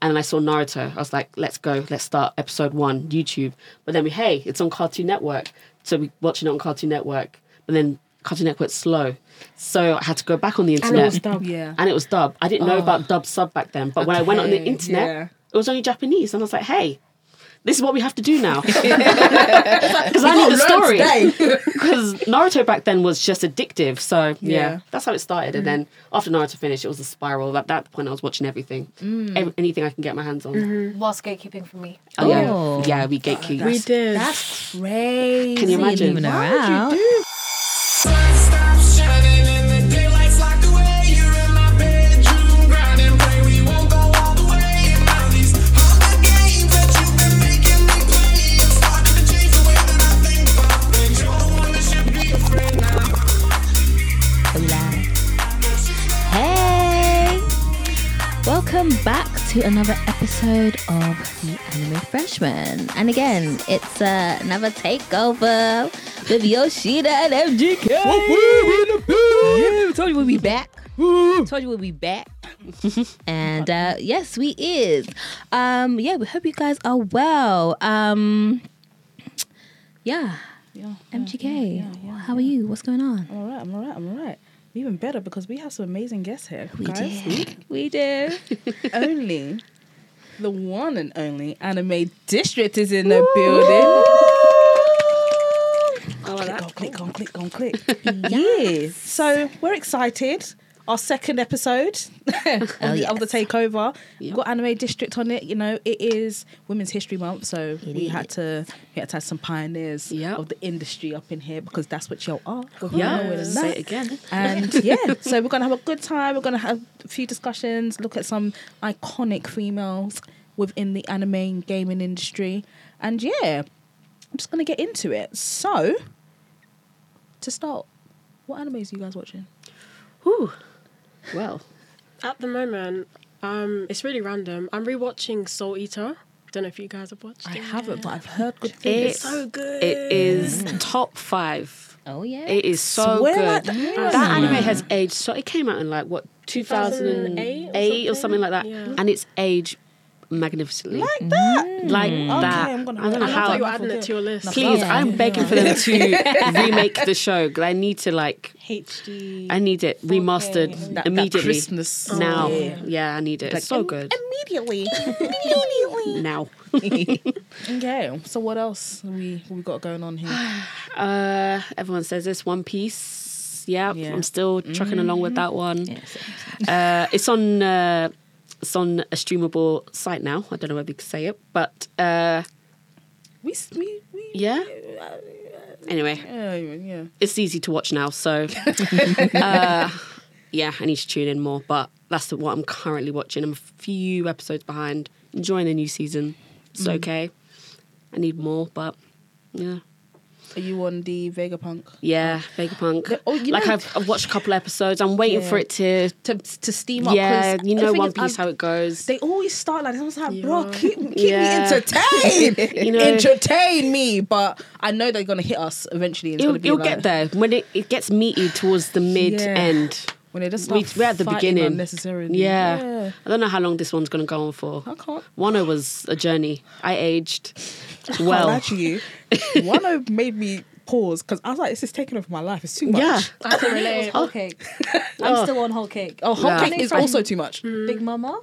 And then I saw Naruto. I was like, let's go. Let's start episode 1, YouTube. But then it's on Cartoon Network. So we watching it on Cartoon Network. But then Cartoon Network's slow. So I had to go back on the internet. And it was dubbed. Yeah. And it was dubbed. I didn't know about dub sub back then. But when I went on the internet, it was only Japanese. And I was like, hey, this is what we have to do now. Because I need the story. Because Naruto back then was just addictive. So, that's how it started. And then after Naruto finished, it was a spiral. At that point, I was watching everything. Anything I can get my hands on. Whilst gatekeeping for me. Oh, yeah. We gatekeep. We did. That's crazy. Can you imagine? Moving around. Welcome back to another episode of the Anime Freshman. And again, it's another takeover with Yoshida and MGK. Told you we'll be back. And yes, we is. We hope you guys are well. MGK, how are you? What's going on? I'm all right. Even better because we have some amazing guests here. We do. Only the one and only Anime District is in the building. Go on, click. Yeah. So we're excited. Our second episode of the takeover. We've got Anime District on it. You know, it is Women's History Month, so we had to have some pioneers of the industry up in here because that's what y'all are. Say it again. And so we're gonna have a good time. We're gonna have a few discussions, look at some iconic females within the anime and gaming industry, and I'm just gonna get into it. So, to start, what animes are you guys watching? Well, at the moment, it's really random. I'm rewatching Soul Eater. Don't know if you guys have watched it. I haven't, but I've heard good things. It's so good. It is top 5. Oh yeah, it is so good. That anime has aged. So it came out in 2008 or something like that, and it's aged magnificently. Like that. Okay, that. I don't know how you're adding it to your list. Please, I'm begging for them to remake the show. I need to HD. I need it remastered immediately. That Christmas now. I need it. It's so good. Immediately. Now. Okay. So what else we got going on here? Everyone says this One Piece. Yeah. I'm still trucking along with that one. It's on a streamable site now. I don't know whether you can say it, but anyway, it's easy to watch now. So I need to tune in more. But that's what I'm currently watching. I'm a few episodes behind. Enjoying the new season. It's okay. I need more, but yeah. Are you on the Vegapunk? Yeah, Vegapunk. I've watched a couple episodes. I'm waiting for it to steam up. Yeah, you know One Piece how it goes. They always start like this. I was like, bro, keep me entertained. Entertain me. But I know they're gonna hit us eventually. You'll get there when it gets meaty towards the mid end. When they just start we're at the beginning unnecessarily. Yeah. I don't know how long this one's gonna go on for. I can't. Wano was a journey. I aged well. Actually, Wano made me pause because I was like, this is taking over my life. It's too much. Yeah, I can relate. Whole Cake. I'm still on Whole Cake. Oh, Whole Cake is also too much. Big Mama.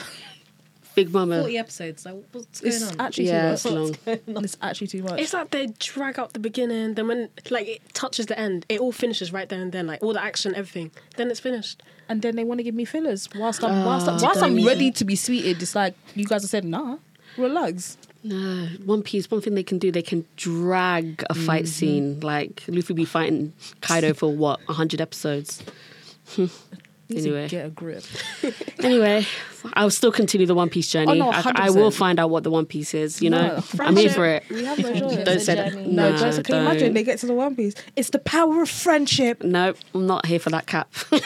40 episodes. Like, what's going on? Actually too much. It's long. It's actually too much. It's like they drag out the beginning, then when it touches the end, it all finishes right there and then. Like all the action, everything. Then it's finished. And then they want to give me fillers whilst I'm ready to be sweeted. It's like you guys have said, nah, relax. No, One Piece, one thing they can do, they can drag a fight scene. Like Luffy be fighting Kaido for 100 episodes. Anyway, get a grip. Anyway, I'll still continue the One Piece journey. Oh, no, I will find out what the One Piece is. You know, I'm here for it. We have no choice. Don't say that. No, Joseph, can you imagine they get to the One Piece? It's the power of friendship. No, I'm not here for that cap.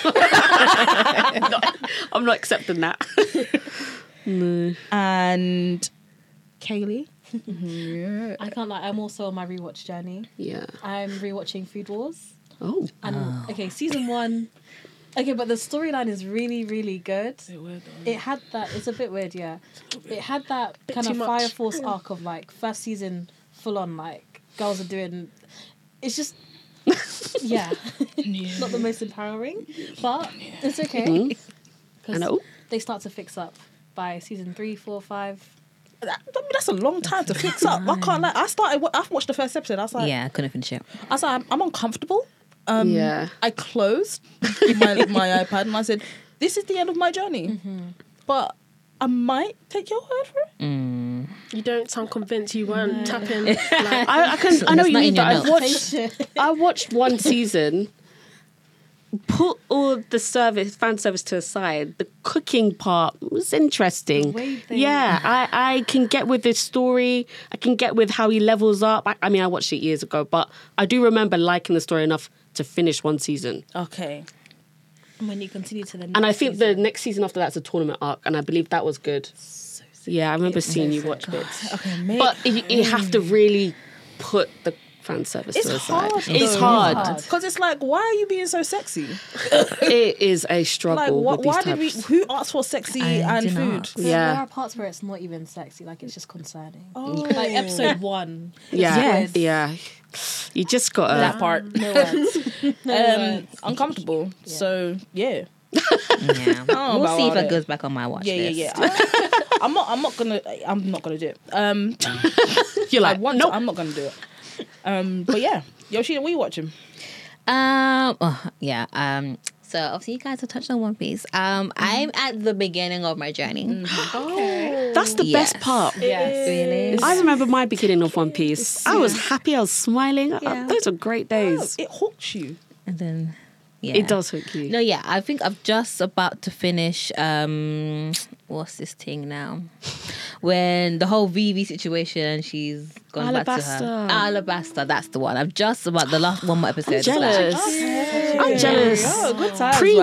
I'm not accepting that. No. And Kaylee. I can't lie. I'm also on my rewatch journey. Yeah. I'm rewatching Food Wars. Oh. And okay, season 1. Okay, but the storyline is really, really good. It's a bit weird, though. It had that. It's a bit weird, yeah. It had that Bit kind too of much. Fire Force arc of like first season, full on like girls are doing. It's just, yeah, not the most empowering, but it's okay. I 'Cause know. they start to fix up by season 3, 4, 5. I mean, that's a long time to fix up. I can't lie. I've watched the first episode. I was like, Yeah, I couldn't finish it. I was like, I'm uncomfortable. Yeah. I closed my iPad and I said, this is the end of my journey. But I might take your word for it. You don't sound convinced. You weren't tapping. Like, I know That's what you not mean. in your That notes. I watched one season. Put all the fan service to aside. The cooking part was interesting. The way they- Yeah, I can get with this story. I can get with how he levels up. I mean, I watched it years ago, but I do remember liking the story enough to finish one season. Okay. And when you continue to the next And I think season, the next season after that's a tournament arc, and I believe that was good. Yeah, I remember seeing you watch bits. Okay, mate. But you have to really put the fan service it's to the side. hard. It's though. hard. Because it's like, why are you being so sexy? It is a struggle Like, with these why did we? types. Who asked for sexy I and do food? not. Yeah. there are parts where it's not even sexy. Like it's just concerning. Oh. Like episode 1. Yeah, Yes. yeah. You just got That to... part. No words. Uncomfortable. So yeah. Yeah. know We'll about see if all it that. goes back on my watch list. Yeah. I'm not gonna do it. You're like, I want nope. to, I'm not gonna do it. But yeah, Yoshida, what are you watching? So obviously you guys have touched on One Piece. I'm at the beginning of my journey. That's the Yes. best part. Yes. Really? I remember my beginning of One Piece. I was happy. I was smiling. Yeah. Those are great days. It hooked you. And then yeah. It does hook you. No, yeah, I think I'm just about to finish what's this thing now? When the whole Vivi situation, she's gone back to Alabasta. her. Alabasta, that's the one. I'm just about the last one more episode. I'm jealous. I'm jealous. Oh, good times, Pre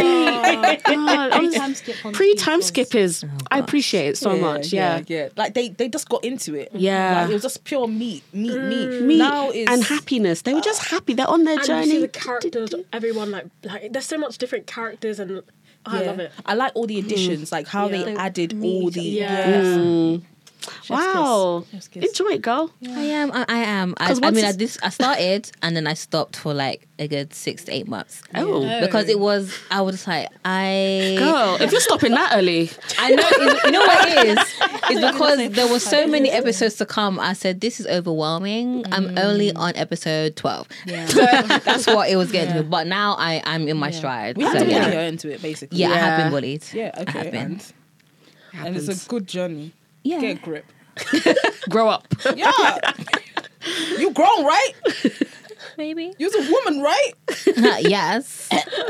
Time skip on skippers. I appreciate it so much. Yeah. Like they just got into it. Yeah. Like, it was just pure meat. Me Now it's and happiness. They were just happy. They're on their and journey. you see the characters, everyone like there's so much different characters, and I love it. I like all the additions, like how Yeah. they added all the. Yeah. Wow. Chef's kiss. Enjoy it, girl. I am. I 'Cause mean, once I started and then I stopped for like a good 6 to 8 months. Oh. Because I was just like, Girl, if you're stopping that early. I know, you know what it is? It's because there were so many episodes to come. I said, this is overwhelming. I'm only on episode 12. Yeah. That's what it was getting to. But now I'm in my stride. We had So, to yeah. bully her into it, basically. Yeah, I have Yeah. been bullied. Yeah, I okay. have been. And it's a good journey. Yeah. Get a grip. Grow up. Yeah. You grown, right? Maybe. You're a woman, right? Yes.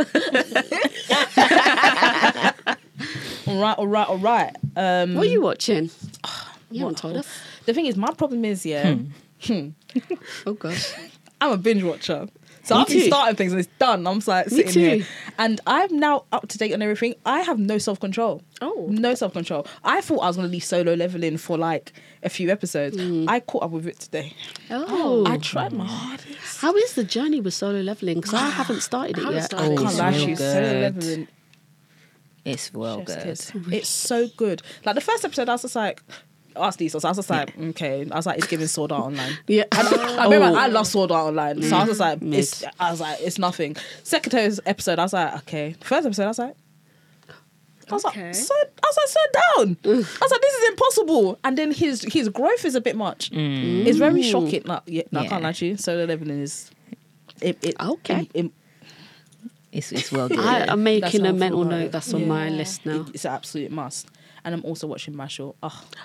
All right. What are you watching? You haven't told us. The thing is, my problem is, Oh, gosh. I'm a binge watcher. So Me I've been too. starting things and it's done. I'm just like Me sitting here. too. And I'm now up to date on everything. I have no self-control. Oh. No self-control. I thought I was going to leave Solo Leveling for like a few episodes. I caught up with it today. Oh. I tried my hardest. How is the journey with solo leveling? Because I haven't started it yet. started I can't it's lie to real you. Solo good. Leveling. It's well Chef's good. kiss. It's so good. Like the first episode, I was just like, ask these. I was just like, okay. I was like, it's giving Sword Art Online. Yeah. I remember I love Sword Art Online, so I was just like, Mid. it's nothing. Second episode, I was like, okay. First episode, I was like, Okay. slow down. I was like, this is impossible. And then his growth is a bit much. It's very shocking. Like, I Yeah. can't lie to you. Solo Leveling is, Okay. It's well good. I'm making how I a feel mental about note it. that's on my list now. It's an absolute must. And I'm also watching Mashal.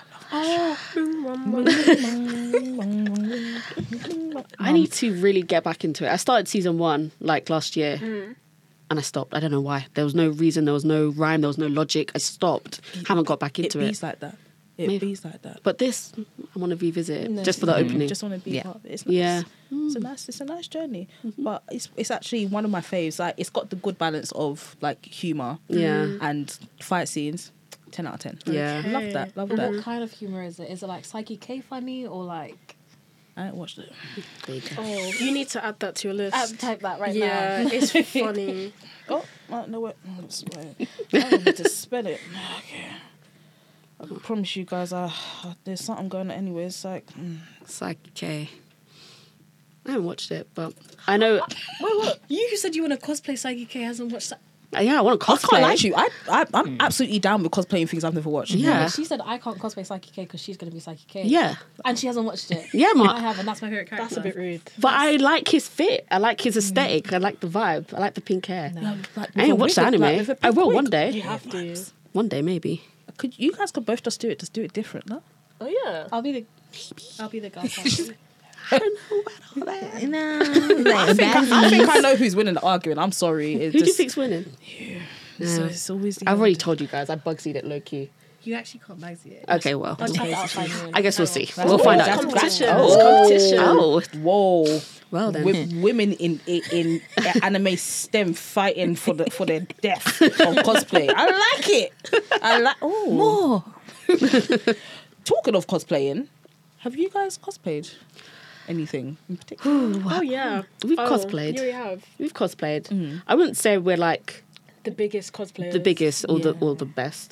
I need to really get back into it. I started season 1 like last year and I stopped. I don't know why. There was no reason, there was no rhyme, there was no logic. I stopped. Haven't got back into It it. bees like that. It Maybe. bees like that. But this, I want to revisit it just for the opening. Just want to be Yeah. part of it. It's nice. Yeah. It's a nice journey. But it's actually one of my faves. Like it's got the good balance of like humor Yeah. and fight scenes. 10 out of 10. Yeah. Love that. Love What that. kind of humor is it? Is it like Psyche K funny or like I ain't watched it. There you go. Oh, you need to add that to your list. Type that right Yeah, now. it's funny. Oh, no, wait. I need to spell it. Okay. I can promise you guys, there's something going on anyway. It's like... Psyche K. I haven't watched it, but I know... Wait, what? You who said you want to cosplay Psyche K hasn't watched that? Yeah, I want to I cosplay. can't lie to you. I'm absolutely down with cosplaying things I've never watched. Yeah. She said I can't cosplay Psyche K because she's going to be Psyche K. Yeah. And she hasn't watched it. Yeah, man. I have, and that's my favourite character. That's a bit rude. But I like his fit. I like his aesthetic. I like the vibe. I like the pink hair. Like, I ain't watched the anime. with a I pink will wig. one day. You have to. One day, maybe. You guys could both just do it different, no? Oh, yeah. I'll be the girl. Party. No, I think I know who's winning the argument. I'm sorry. It's Who do you just, think's winning? it's always the I've already told you guys. I bugsied it low key. You actually can't Bagsy it. Okay, well. I'll type it outside. I guess we'll see. We'll find out. Competition. Oh. It's competition. Oh, Whoa. well then. Women in anime STEM fighting for their death on cosplay. I like it. More. Talking of cosplaying, have you guys cosplayed anything in particular? Oh, yeah. We've cosplayed. Yeah, we have. We've cosplayed. I wouldn't say we're like The biggest cosplayers. the biggest or the best.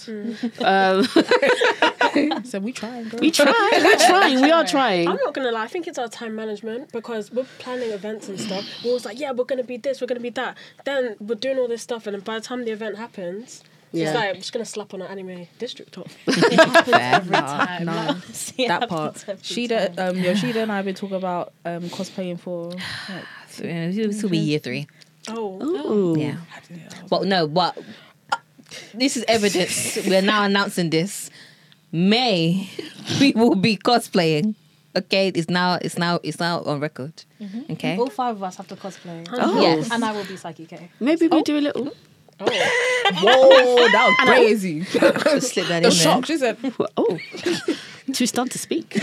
So we try and go. We try. We're trying. We are trying. I'm not gonna lie, I think it's our time management because we're planning events and stuff. We're always like, yeah, we're gonna be this, we're gonna be that. Then we're doing all this stuff, and then by the time the event happens, Yeah. it's like I'm just gonna slap on an anime district top. Nah, that part. Yoshida and I have been talking about cosplaying for. This will be year 3. Oh, Ooh. Yeah. Well, no, but this is evidence. We're now announcing this. May we will be cosplaying. Okay, it's now on record. Okay. All 5 of us have to cosplay. Oh. Yes. And I will be Psyche K. Maybe we do a little. Whoa, that was crazy. Just slip that in The there. shock. She said, Oh, too stunned to speak.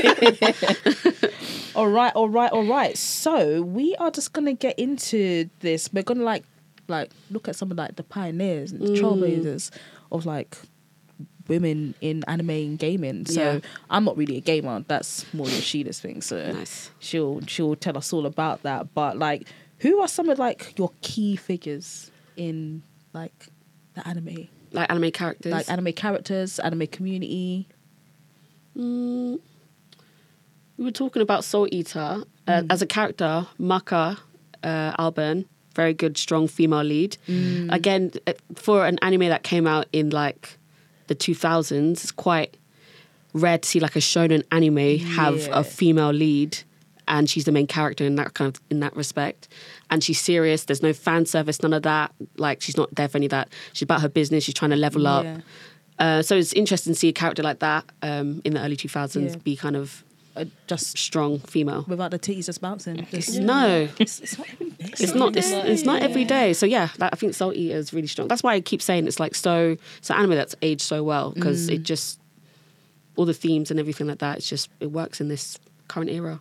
all right. So we are just gonna get into this. We're gonna like look at some of like the pioneers and the trailblazers of like women in anime and gaming. So Yeah. I'm not really a gamer. That's more Yoshida's thing. So Nice. she'll tell us all about that. But like, who are some of like your key figures in like the anime? Like anime characters. Like anime characters, anime community. We were talking about Soul Eater as a character. Maka Alban, very good, strong female lead. Again, for an anime that came out in like the 2000s, it's quite rare to see like a shonen anime have a female lead, and she's the main character in that respect. And she's serious. There's no fan service, none of that. Like she's not there for any of that. She's about her business. She's trying to level up. So it's interesting to see a character like that in the early 2000s be kind of Just strong female. without the titties just bouncing. Just, No, it's not every day. it's not every day. So yeah, I think Soul Eater is really strong. That's why I keep saying it's like so anime that's aged so well because it just all the themes and everything like that. It works in this current era.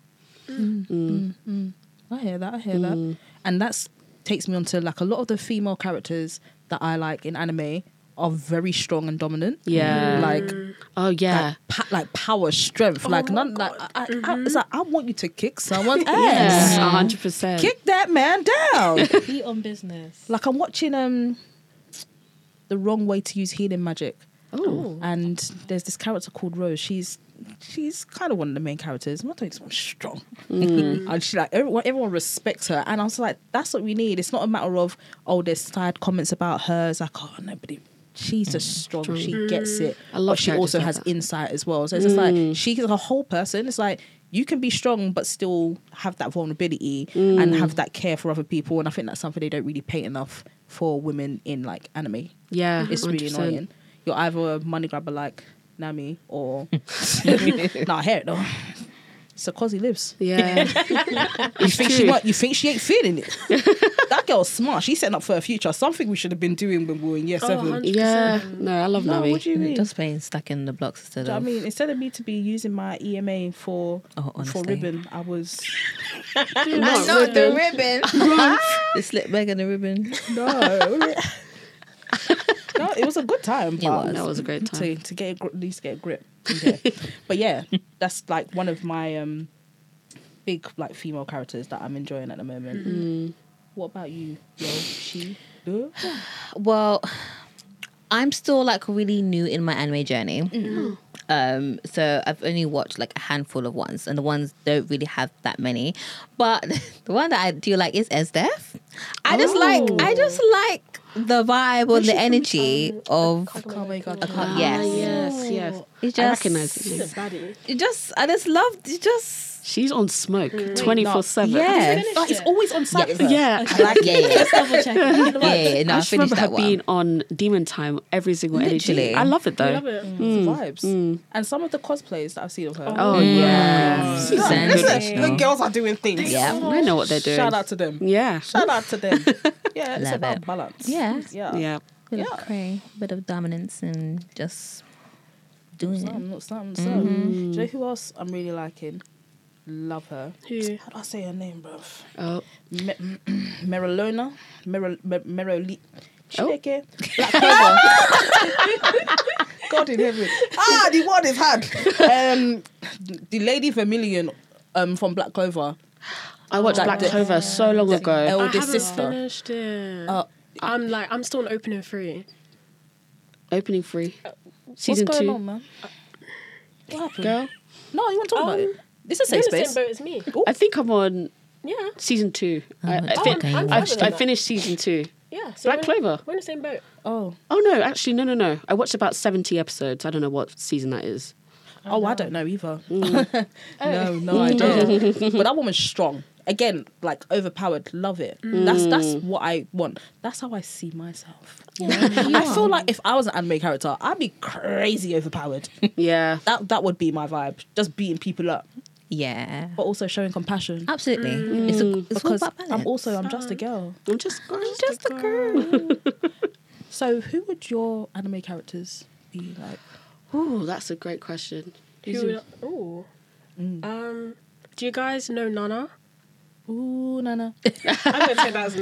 I hear that. And that's takes me on to like a lot of the female characters that I like in anime are very strong and dominant. Yeah. Like Oh yeah, like power, strength. like none like it's like I want you to kick someone's yes, ass. 100%. Kick that man down. Be on business. Like I'm watching The Wrong Way to Use Healing Magic. Oh, And there's this character called Rose. She's kind of one of the main characters. I'm not doing someone strong. And she like everyone respects her. And I was like, that's what we need. It's not a matter of there's side comments about her. It's like, nobody. She's just strong. She gets it. I love but she characters also like has that. insight as well. So it's just like she's a whole person. It's like you can be strong but still have that vulnerability and have that care for other people. And I think that's something they don't really paint enough for women in like anime. yeah, It's really 100%. annoying. You're either a money grabber like Nami or I hear it though. So Cosy lives. Yeah, You think she ain't feeling it? That girl's smart. She's setting up for her future. Something we should have been doing when we were in year 7. 100%. yeah. No, I love No, Nami. what do you mean? Just playing stuck in the blocks instead Do you know of. what I mean, instead of me to be using my EMA for honestly. ribbon, I was Not the ribbon. The slip bag and the ribbon. no, it was a good time. But That was a great time. to get at least get a grip. Okay. But yeah, that's like one of my big like female characters that I'm enjoying at the moment. What about you, Yoshi? Well, I'm still like really new in my anime journey. So I've only watched like a handful of ones, and the ones don't really have that many. But the one that I do like is SDF. I just like the vibe or the energy of Yes. It I recognise She's a baddie. I just love it. She's on smoke 24/7. Yeah. Like, it's always on site with her. Yeah. I like it. Let's double check. Yeah, no, I I just finished remember her that one. being on Demon Time every single Literally. energy. I love it though. I love it. It's vibes. And some of the cosplays that I've seen of her. Oh yeah. Sensational. The girls are doing things. Yeah. I know what they're doing. Shout out to them. Yeah. Shout out to them. Yeah, it's Love about it. balance. Yeah. Yeah. Bit of cray, bit of dominance, and just doing it. Something. Do you know who else I'm really liking? Love her. Who? How do I say her name, bruv? Oh. Merolona. Meroli. Oh. Black Clover. God in heaven. The one is hard. The Lady Vermilion from Black Clover. I watched Black Clover so long ago. I Eldest haven't sister. finished it. I'm I'm still on opening 3. Opening 3. Season What's 2. going on, man? What happened? Girl. No, you want to talk about it? This is a You're safe in the space. same boat as me. I think I'm on Yeah. season 2. I I'm finished season 2. Yeah. So Black Clover. We're in the same boat. Oh, No, actually, no. I watched about 70 episodes. I don't know what season that is. I don't know either. No idea. But that woman's strong. Again, like overpowered. Love it. That's what I want. That's how I see myself. You know? I feel like if I was an anime character, I'd be crazy overpowered. Yeah. That would be my vibe. Just beating people up, Yeah, but also showing compassion. absolutely. It's all Because about balance. I'm just a girl. I'm just just a girl. So who would your anime characters be like? Ooh, that's a great question. Ooh. Do you guys know Nana? Ooh, Nana. I'm going to say that as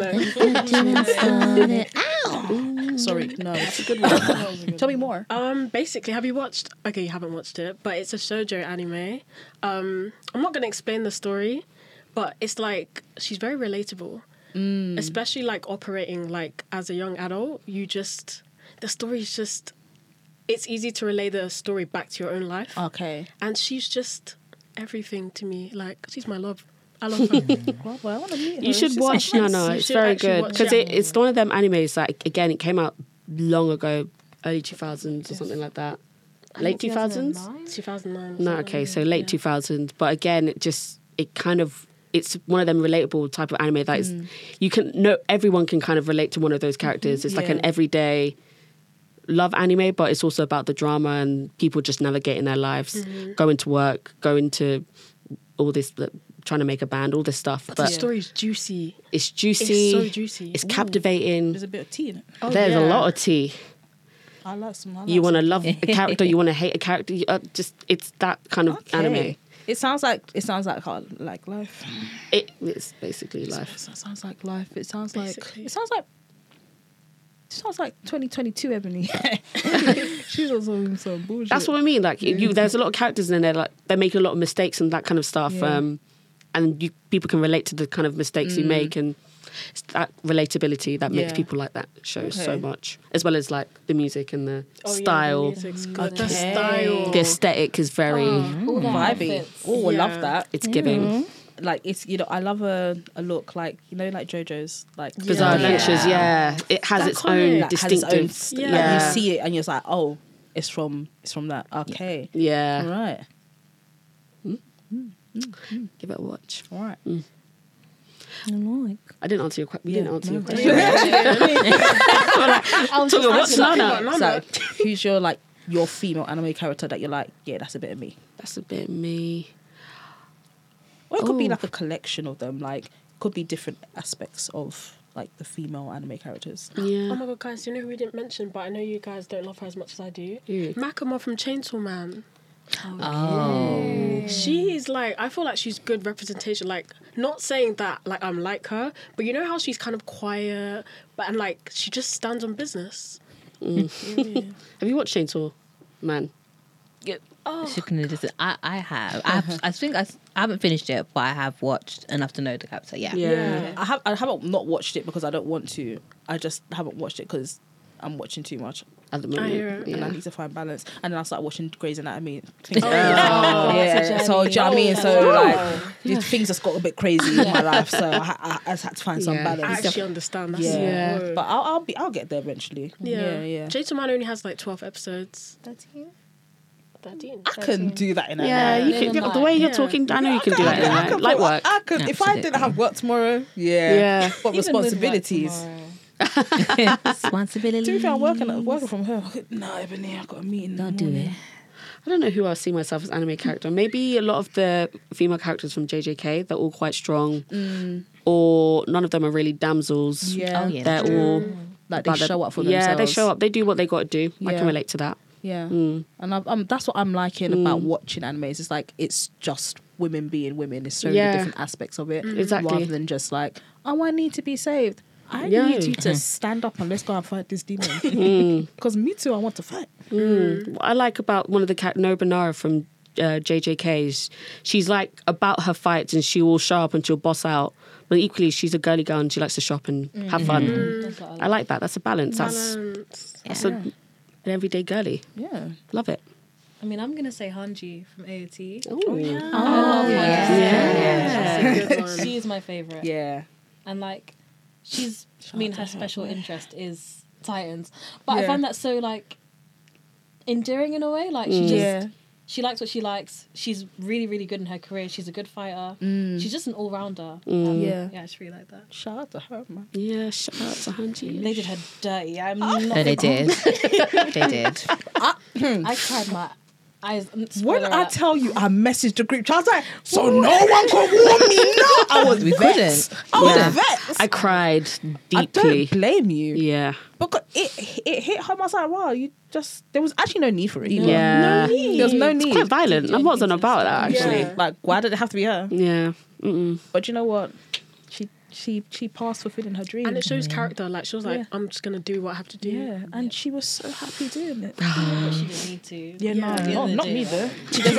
no. Sorry, no. That's a good one. Tell me more. Basically, have you watched... Okay, you haven't watched it, but it's a shoujo anime. I'm not going to explain the story, but it's like, she's very relatable. Especially like operating like as a young adult, the story's just... It's easy to relay the story back to your own life. Okay. And she's just everything to me. Like, she's my love. I love her. Well, I want to meet her. You should watch Nana. It's very actually good. watch Because it. it's one of them animes that, again, it came out long ago, early 2000s or something like that. Late 2000s? 2009. No, okay, so late 2000s. But again, it's one of them relatable type of anime that is, everyone can kind of relate to one of those characters. It's like an everyday love anime, but it's also about the drama and people just navigating their lives, going to work, going to all this, trying to make a band, all this stuff. But the story's juicy. it's juicy. It's so juicy. It's captivating. There's a bit of tea in it. There's a lot of tea. I like some. You want to love a character, you want to hate a character. It's that kind of anime. It sounds like life. It's basically life. It sounds like life. It sounds Basically. like. It sounds like 2022, Ebony. She's also some bullshit. That's what I mean. Like there's a lot of characters in there. Like they're making a lot of mistakes and that kind of stuff. Yeah. And people can relate to the kind of mistakes you make, and it's that relatability that makes people like that show so much, as well as like the music and the style. Yeah, the music's good. The Okay. style. The aesthetic is very. vibey. Oh, I love that. It's giving. Like it's I love a look like like JoJo's like Bizarre Adventures. Yeah, it has its own Like, has its distinctive. own, like, you see it and you're just like, oh, it's from that. Okay, Yeah. all right, Give it a watch. all right. I didn't answer your question. We didn't answer your question. I was Talking what's Nana? So, who's your female anime character that you're like, yeah, that's a bit of me? That's a bit me. Or it could be like a collection of them. Like, could be different aspects of like the female anime characters. Yeah. Oh my god, guys, do you know who we didn't mention, but I know you guys don't love her as much as I do? Who? Makima from Chainsaw Man. Oh. She is like, I feel like she's good representation. Like, not saying that like I'm like her, but you know how she's kind of quiet, and like she just stands on business. Have you watched Chainsaw Man? Shikuna Distance. I have. I think I haven't finished it, but I have watched enough to know the character. Yeah. Yeah. I haven't not watched it because I don't want to. I just haven't watched it because I'm watching too much. At the moment. hear it. And I Yeah. need to find balance. And then I started watching Grey's Anatomy. that's a Yeah. So, do you know what I mean? journey. So, Oh. like, things just got a bit crazy in my life. So, I just had to find some Yeah. I balance. actually understand. That's Yeah. whoa. But I'll get there eventually. Yeah. Jason Man only has like 12 episodes. 13? 13. I can do that in a Yeah, night. you In can. a The way you're night. talking, I know you can do that. I In could light put- work. I could, if I didn't have work tomorrow, Yeah. what Even with work responsibilities? tomorrow. Responsibility. To be fair, I'm working from home. No, Ebony, I've got a meeting. Don't do it. I don't know who I see myself as anime character. Maybe a lot of the female characters from JJK. They're all quite strong, or none of them are really damsels. Yeah. Oh, yeah. They're that's all Like they about show up for yeah, themselves. they show up. They do what they got to do. I Yeah. can relate to that. Yeah, Mm. and that's what I'm liking about watching animes. It's like it's just women being women. There's so many Yeah. different aspects of it, Exactly. rather than just like, oh, I need to be saved. I Yeah. need you to stand up and let's go and fight this demon. Because me too, I want to fight. What I like about one of the Nobunara from JJK is she's like about her fights and she will show up and she'll boss out. But equally, she's a girly girl and she likes to shop and have fun. That's what I like that. That's a balance. Balance. That's an everyday girly. Yeah. Love it. I mean, I'm going to say Hanji from AOT. Oh, I love Hanji. Yeah. That's a good one. She is my favourite. Yeah. And like, her special interest is Titans. But I find that so like endearing in a way. Like she just she likes what she likes. She's really, really good in her career. She's a good fighter. She's just an all rounder. Yeah. Yeah, I just really like that. Shout out to her, man. Yeah, shout out to Hanji. They did her dirty. I'm not. No, they did. They did. I cried my eyes. When I tell you, I messaged the group chat. I was like, so no one can warn me now. I was We vexed. couldn't. I was Yeah. vexed. I cried I deeply. don't blame you. Yeah. Because it hit home. I was like, wow, there was actually no need for it either. Yeah. No need. There was no need. Quite violent. I wasn't about that, actually. Yeah. Like, why did it have to be her? Yeah. Mm-mm. But you know what? She passed fulfilling her dream. And it shows character. Like, she was like, Yeah. I'm just going to do what I have to do. yeah, and she was so happy doing it. But she didn't need to. Yeah, Yeah. no, Yeah. not me though. There's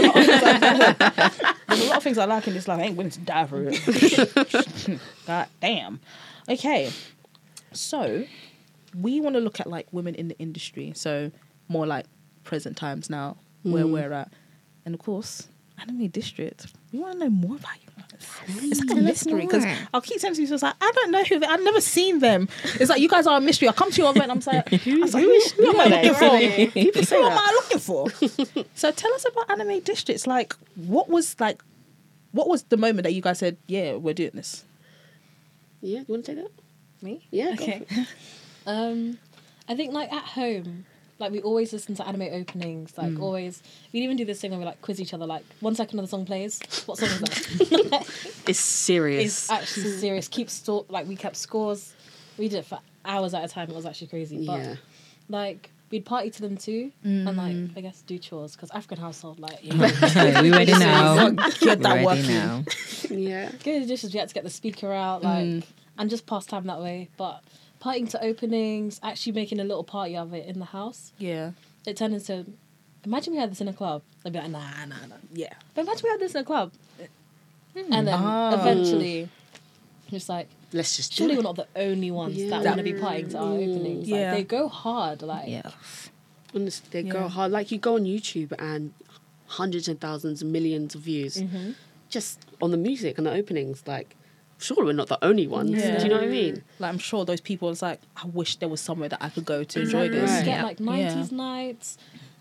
a lot of things I like in this life. I ain't willing to die for it. God damn. Okay, so we want to look at like women in the industry. So more like present times now, where we're at, and of course, Anime District. We want to know more about you guys. It's like a mystery because I'll keep saying to you, like, I don't know who I've never seen them. It's like you guys are a mystery. I come to your event, I'm like, who am I looking for? People say Who am that. I looking for? So tell us about Anime Districts. Like, what was the moment that you guys said, yeah, we're doing this? Yeah, you want to take that? Me? Yeah. go Okay. for it. I think like at home, like we always listen to anime openings. Like always, we'd even do this thing where we like quiz each other. Like 1 second of the song plays. What song is that? It's serious. It's actually serious. We kept scores. We did it for hours at a time. It was actually crazy. But Yeah. like we'd party to them too, and like I guess do chores because African household like We ready now. Get that Ready working. now. Yeah. go to the dishes. We had to get the speaker out, like and just pass time that way. But partying to openings, actually making a little party of it in the house. Yeah. It turned into, imagine we had this in a club. They'd be like, nah. Yeah. But imagine we had this in a club. And then eventually, just like, Let's just do surely it. we're not the only ones Yeah. that want to be partying to our openings. Like, Yeah. they go hard. Like, Yeah. Honestly, they go Yeah. hard. Like you go on YouTube and hundreds and thousands and millions of views just on the music and the openings. Like, surely we're not the only ones. Yeah. Do you know what I mean? Like, I'm sure those people was like, I wish there was somewhere that I could go to enjoy this. you Right. get like 90s Yeah. nights.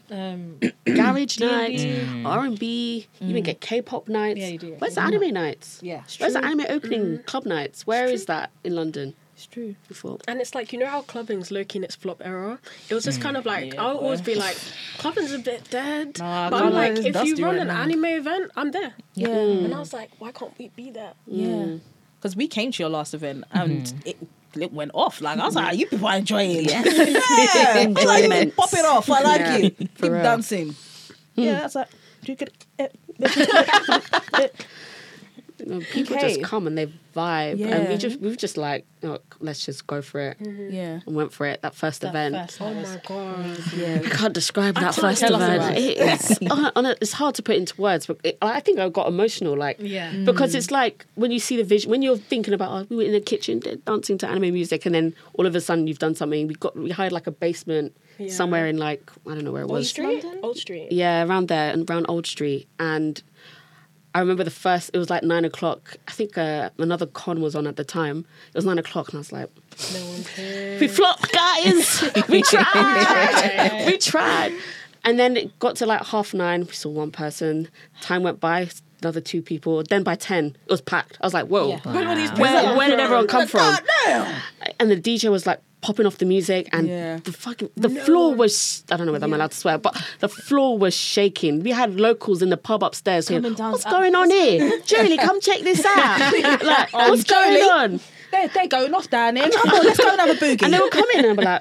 Garage nights, D&D. R&B, you even get K-pop nights. Yeah, you do. Where's the anime nights? Yeah. Where's the anime opening club nights? Where is that in London? It's true. Before? And it's like, you know how clubbing's low-key in its flop era? It was just kind of like, I'll always be like, clubbing's a bit dead. Nah, but I'm like, clubbing's if dusty you run right an now. anime event, I'm there. Yeah. And I was like, why can't we be there? Yeah. Because we came to your last event and it went off. Like, I was like, you people are enjoying it. Yeah. Enjoyment. Pop it off. I like Yeah, it. for Keep real. dancing. Yeah, that's like, do you get People just come and they vibe, Yeah. and we were just like, let's just go for it. Yeah. And went for it. That first event. Oh my god. Yeah. I can't describe that can't first tell us event. about It is. It's hard to put into words, but I think I got emotional, like, because it's like when you see the vision, when you're thinking about, we were in the kitchen dancing to anime music, and then all of a sudden you've done something. We hired like a basement somewhere in like, I don't know where it was. Old Street. Yeah, around there and around Old Street. And I remember it was like 9:00. I think another con was on at the time. It was 9:00 and I was like, No one cares. we flopped, guys. We tried. We tried. And then it got to like 9:30. We saw one person. Time went by, another 2 people. Then by 10, it was packed. I was like, whoa. Yeah. Where did everyone come from? And the DJ was like popping off the music, and the floor was, I don't know whether I'm allowed to swear, but the floor was shaking. We had locals in the pub upstairs saying, what's going on here? Julie, come check this out. Like, what's going on? They're going off down there. Come on, let's go and have a boogie. And they would come in and be like,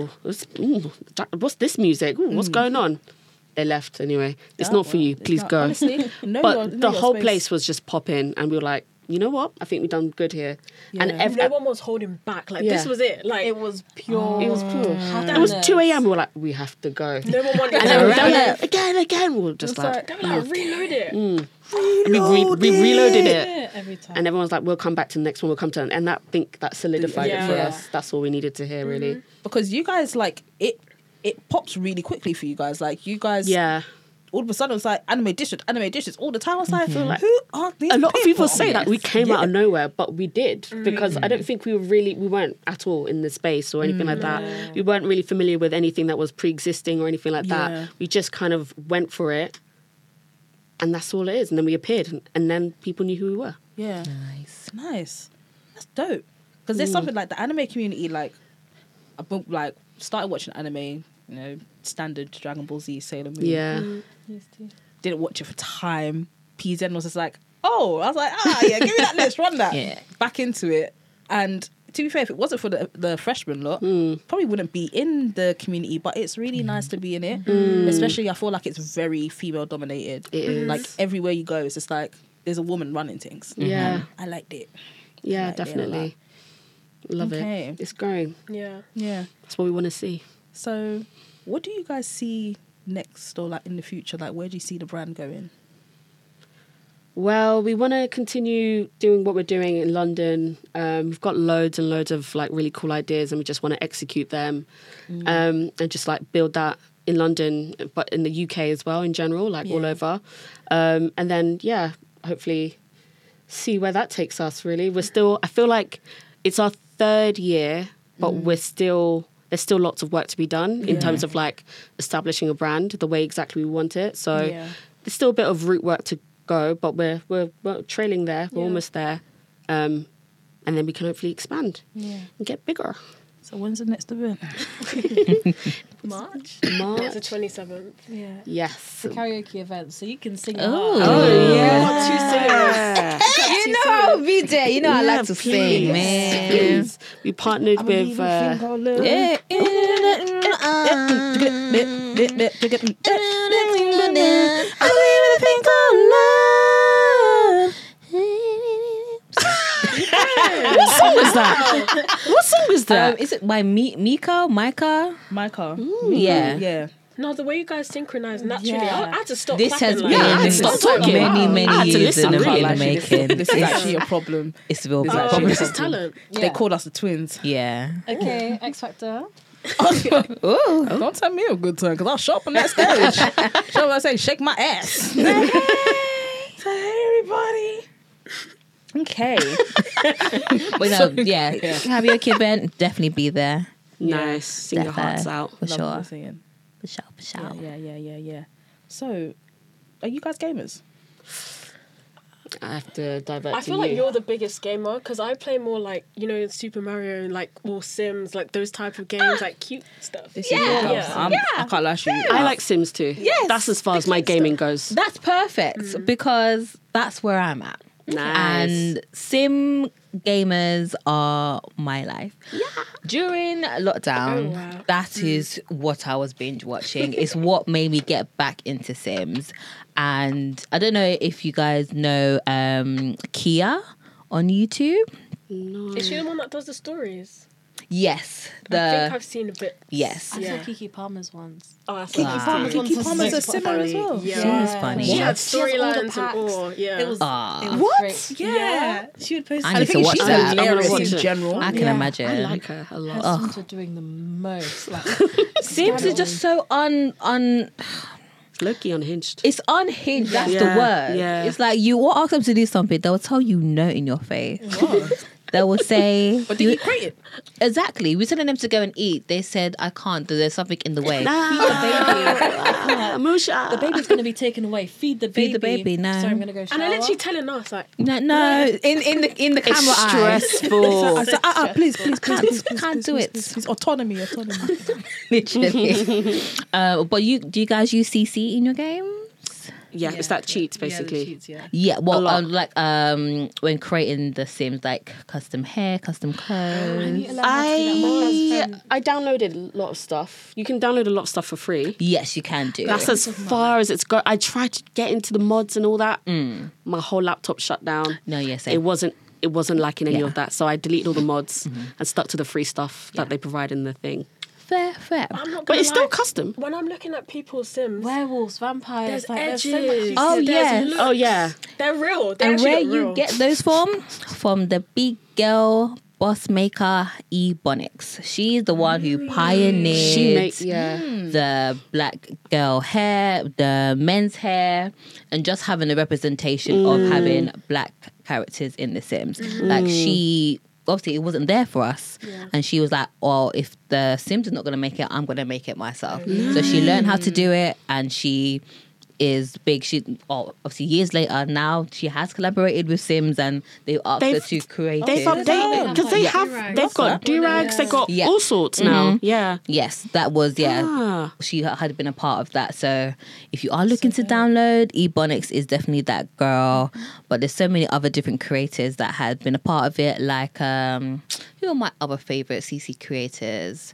what's this music? Ooh, what's going on? They left anyway. It's not for you. Please go. Honestly, But the whole place was just popping, and we were like, you know what? I think we've done good here. Yeah. And No one was holding back. Like this was it. Like It was pure. it was pure. It was 2 a.m. We were like, we have to go. no one wanted And to then we go. done it again. We were just like, They were like, reload it. we reloaded it. Yeah, every time. And everyone's like, we'll come back to the next one. We'll come to, and I think that solidified it for Yeah. us. That's all we needed to hear, really. Because you guys, like, it pops really quickly for you guys. Like, you guys, Yeah. all of a sudden, it's like anime district all the time. I was like, like who are these A lot of people say Yes. that we came out of nowhere, but we did, because I don't think we weren't at all in the space or anything like that. We weren't really familiar with anything that was pre-existing or anything like Yeah. that. We just kind of went for it, and that's all it is. And then we appeared, and then people knew who we were. Yeah. Nice. That's dope. Because there's something like the anime community, like, I've been, like, started watching anime, you know, standard Dragon Ball Z, Sailor Moon. Yeah. Used to. Didn't watch it for time. PZen was just like, oh, I was like, yeah, give me that list, run that. Yeah. Back into it. And to be fair, if it wasn't for the freshman lot, probably wouldn't be in the community, but it's really nice to be in it. Especially, I feel like it's very female dominated. It is. Like, everywhere you go, it's just like, there's a woman running things. Yeah. I liked it. Yeah, Like, definitely. Love Okay. it. It's growing. Yeah. Yeah. That's what we want to see. So, what do you guys see next, or like in the future? Like, where do you see the brand going? Well, we want to continue doing what we're doing in London. We've got loads and loads of like really cool ideas, and we just want to execute them, and just like build that in London, but in the UK as well in general, like all over. And then hopefully see where that takes us. Really, I feel like it's our 3rd year, but there's still lots of work to be done in terms of like establishing a brand the way exactly we want it. So there's still a bit of root work to go, but we're trailing there. We're almost there, and then we can hopefully expand and get bigger. So, when's the next event? March. It's March. the 27th. Yeah. Yes. It's a karaoke event, so you can sing. Oh, yeah. You know I'll be there. You know I like to sing, man. Please. We partnered with. Yeah. What song was that? What song was that? Is it by Micah? Micah. Yeah. Yeah. No, the way you guys synchronize naturally, Yeah. I had to stop. This clapping, has like, been I had to stop talking. many I had to years listen, in really. the making. This is actually a problem. It's real This bad. actually this is talent. They called us the twins. Yeah. Okay, X Factor. Oh, don't tell me a good time, because I'll show up on that stage. Show up and say, shake my ass. Say, hey, everybody. Okay. But no, yeah. Karaoke event, definitely be there. Nice. Sing your hearts Defo. out. For Love sure. the singing. For sure. Yeah. So, are you guys gamers? I have to divert I to feel you. like you're the biggest gamer because I play more like, you know, Super Mario, like or Sims, like those type of games, like cute stuff. This is your girl. I can't lie to you. I like Sims too. Yes. That's as far as my gaming goes. That's perfect because that's where I'm at. Nice. And sim gamers are my life. During lockdown, that is what I was binge watching. It's what made me get back into Sims. And I don't know if you guys know Kia on YouTube. No. Is she the one that does the stories? Yes. I think I've seen a bit. Yes. I saw Kiki Palmer's ones. Oh, that's Kiki nice. Palmer's ones. Kiki Palmer's a simmer as well. Yeah. She was funny. She had She has all the storylines and packs. all. Yeah. It was, Ah. it was What? great. Yeah. She would post. I I need to think watch she's that. hilarious watch in it. general. I can Yeah. imagine. I like her a lot. Her Sims are doing the most. Like, Sims is just so Low-key unhinged. it's unhinged. That's the Yeah, word. yeah. It's like you will ask them to do something, they'll tell you no in your face. They will say, But did he create it? exactly. We're telling them to go and eat. They said, I can't. There's something in the way. Musha. the baby's going to be taken away. Feed the baby. Feed the baby, no. Sorry, I'm going to go shower. And they're literally telling us like, No, in the camera It's eyes. stressful. I said, please, Can't do it. Please. Autonomy. Literally. But do you guys use CC in your game? Yeah, it's that cheats basically. Yeah, the cheats, yeah. Yeah, well, lot. like when creating the Sims, like custom hair, custom clothes. I downloaded a lot of stuff. You can download a lot of stuff for free. Yes, you can do. That's as far as it's got. I tried to get into the mods and all that. My whole laptop shut down. No, yes, It wasn't liking any Yeah. of that. So I deleted all the mods and stuck to the free stuff that they provide in the thing. fair. I'm not But gonna it's still lie, custom. when I'm looking at people's Sims, Werewolves, vampires. there's like, edges. so much. Oh, there's yeah. look. Oh yeah. They're real. They And actually where look you real. get those from the big girl boss maker Ebonics. She's the one who pioneered She makes the black girl hair, the men's hair, and just having a representation of having black characters in The Sims. Like she obviously it wasn't there for us, and she was like, well, if the Sims is not going to make it, I'm going to make it myself. So she learned how to do it, and she is big. She obviously years later now she has collaborated with Sims, and they asked her to create They've it. updated because they they've got do-rags, they got Yeah. all sorts now. Yeah. Yes, that was Ah. she had been a part of that. So if you are looking to download, Ebonics is definitely that girl. But there's so many other different creators that had been a part of it. Like who are my other favorite CC creators?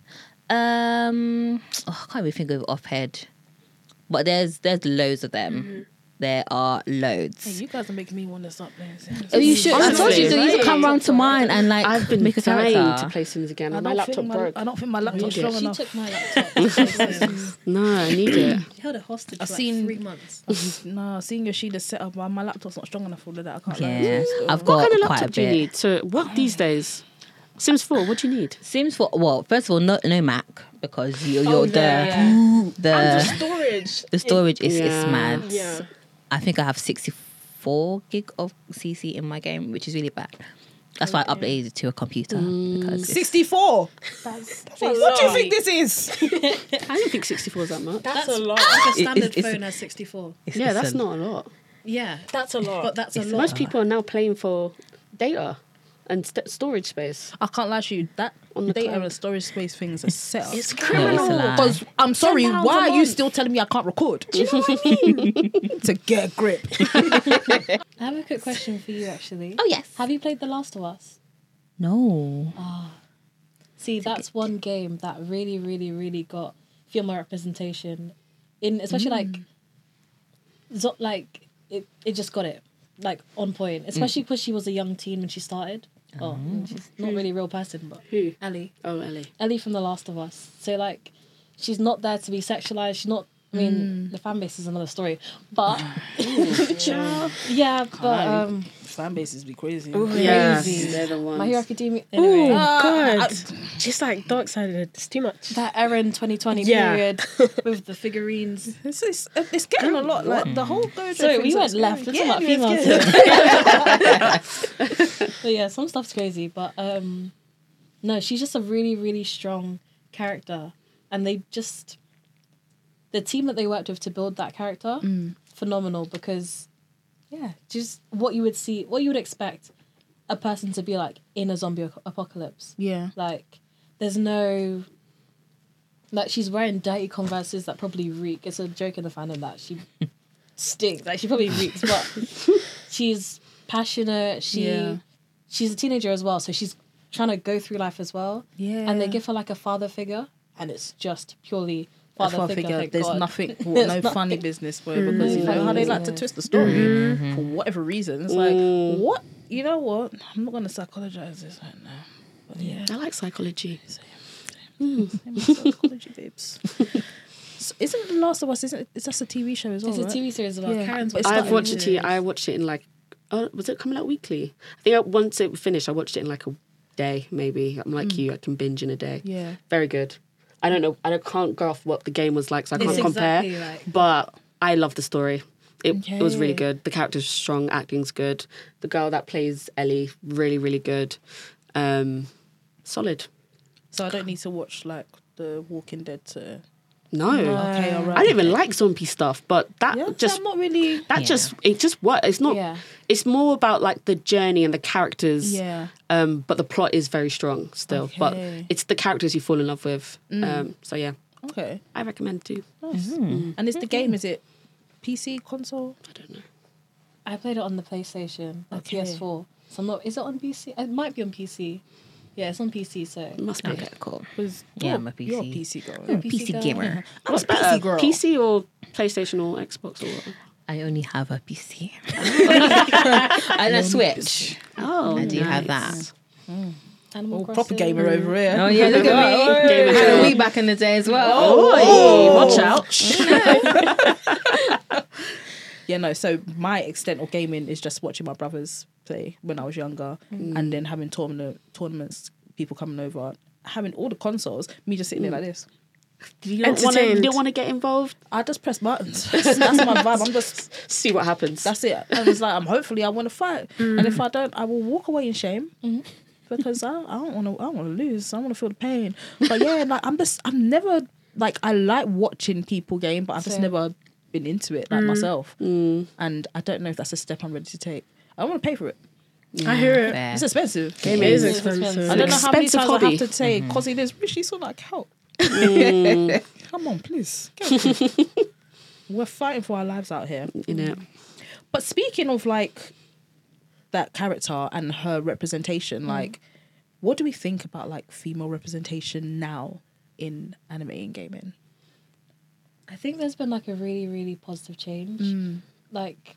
I can't even think of it off head. But there's loads of them. There are loads. Hey, you guys are making me want to stop playing Sims. Oh, you should. I told you to. You should come Right. round to mine and like I've been make a dying character. to play Sims again. I My don't laptop think broke. I don't think my laptop's Need it. strong She enough. took my laptop. No, I need it. Held a hostage I've for seen- 3 months. No, seeing Yoshida set up, my laptop's not strong enough for all of that. I can't Yeah, lie. I've What got kind of quite a laptop do you bit. need? So what these days? Sims 4, what do you need? Sims for first of all, no Mac because you're Oh, the And the storage. the storage is Yeah. mad. Yeah. I think I have 64 gig of CC in my game, which is really bad. That's why I updated it to a computer because it's 64. That's What do you think this is? I don't think 64 is that much. That's a lot. Like a standard it's- phone has 64. Yeah, that's it's not a lot. Yeah, That's a lot. but that's a lot. Most people are now playing for data and storage space. I can't lie to you. That On the data cloud. and storage space thing is a setup. It's No, it's a criminal. lie. Because I'm sorry, £10 why a are you month. still telling me I can't record? Do you know what I mean? To get a grip. I have a quick question for you, actually. Oh yes. Have you played The Last of Us? No. See, that's one game that really, really, really got female representation in, especially like it just got it like on point, especially because she was a young teen when she started. She's not really a real person, but Who? Ellie. Oh, Ellie. Ellie from The Last of Us. So like, she's not there to be sexualized. She's not. I mean, the fan base is another story, but yeah, but Fan bases be crazy. Yeah, Crazy. they're the ones. My Hero Academia. Anyway, God. Just like dark sided. It's too much. that Erin 2020 Yeah. period with the figurines. It's getting a lot. Like the whole Gojo Sorry, thing's we went scary. left. Let's Yeah, talk about anyway, females. it's good. But yeah, some stuff's crazy. But no, she's just a really, really strong character, and they just the team that they worked with to build that character, phenomenal. Because yeah, just what you would expect a person to be like in a zombie apocalypse. Yeah. Like, there's no. Like, she's wearing dirty Converses that probably reek. It's a joke in the fandom that she stinks. Like, she probably reeks, but she's passionate. She's a teenager as well, so she's trying to go through life as well. Yeah. And they give her like a father figure, and it's just purely father figure. Thank There's God. nothing, no funny business for it, because you know how they like to twist the story for whatever reason. It's like, what? You know what? I'm not going to psychologize this right now. But yeah, I like psychology. same psychology, babes. So isn't The Last of Us? It's just a TV show as well. It's a right? TV series about Karen's. But it's I've starting watched to- it. I watched it in like, was it coming out weekly? I think once it finished, I watched it in like a day, maybe. I'm like you, I can binge in a day. Yeah. Very good. I don't know. I can't go off what the game was like, so I can't It's compare. exactly like- But I love the story. It was really Okay. good. The character's strong, acting's good. The girl that plays Ellie, really, really good. Solid. So I don't need to watch like The Walking Dead to. No. Okay, all right. I don't even like zombie stuff, but that Yeah, just I'm not really. it just what it's not. Yeah. It's more about like the journey and the characters. Yeah. But the plot is very strong still. But Okay. it's the characters you fall in love with. So yeah, Okay. I recommend too. Nice. And is the game? Is it PC console? I don't know. I played it on the PlayStation, like Okay. PS4. So I'm not. Is it on PC? It might be on PC. Yeah, it's on PC. So It must be. Okay, cool. Because Yeah, I'm a PC. You're a PC girl. I'm a PC girl. gamer. What's I'm a PC better, girl. PC or PlayStation or Xbox or what? I only have a PC. And a Switch. Oh, I do have that. Animal Proper Crossing. gamer over here. Oh yeah, look at me. Gamer Had a girl. Wii back in the day as well. Oh, watch out. Yeah, no. So my extent of gaming is just watching my brothers play when I was younger, and then having tournaments, people coming over, having all the consoles, me just sitting there like this. You don't want to. You Entertained. don't want to get involved. I just press buttons. That's my vibe. I'm just. See what happens. That's it. And it's like hopefully I want to fight, and if I don't, I will walk away in shame. Because I don't want to. I don't want to lose. I want to feel the pain. But yeah, like I'm never like I like watching people game, but I've just Same. never been into it like myself. And I don't know if that's a step I'm ready to take. I want to pay for it. I hear it. Fair. It's expensive. It is It's expensive. expensive. I don't know how many Expensive times I hobby. have to say, Cosy, there's Rishi Sunak, help. Come on, please. We're fighting for our lives out here. You know. But speaking of like that character and her representation, like what do we think about like female representation now in anime and gaming? I think there's been like a really, really positive change. Like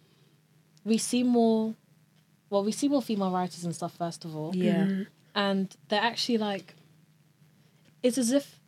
we see more female writers and stuff first of all. Yeah. And they're actually like, it's as if,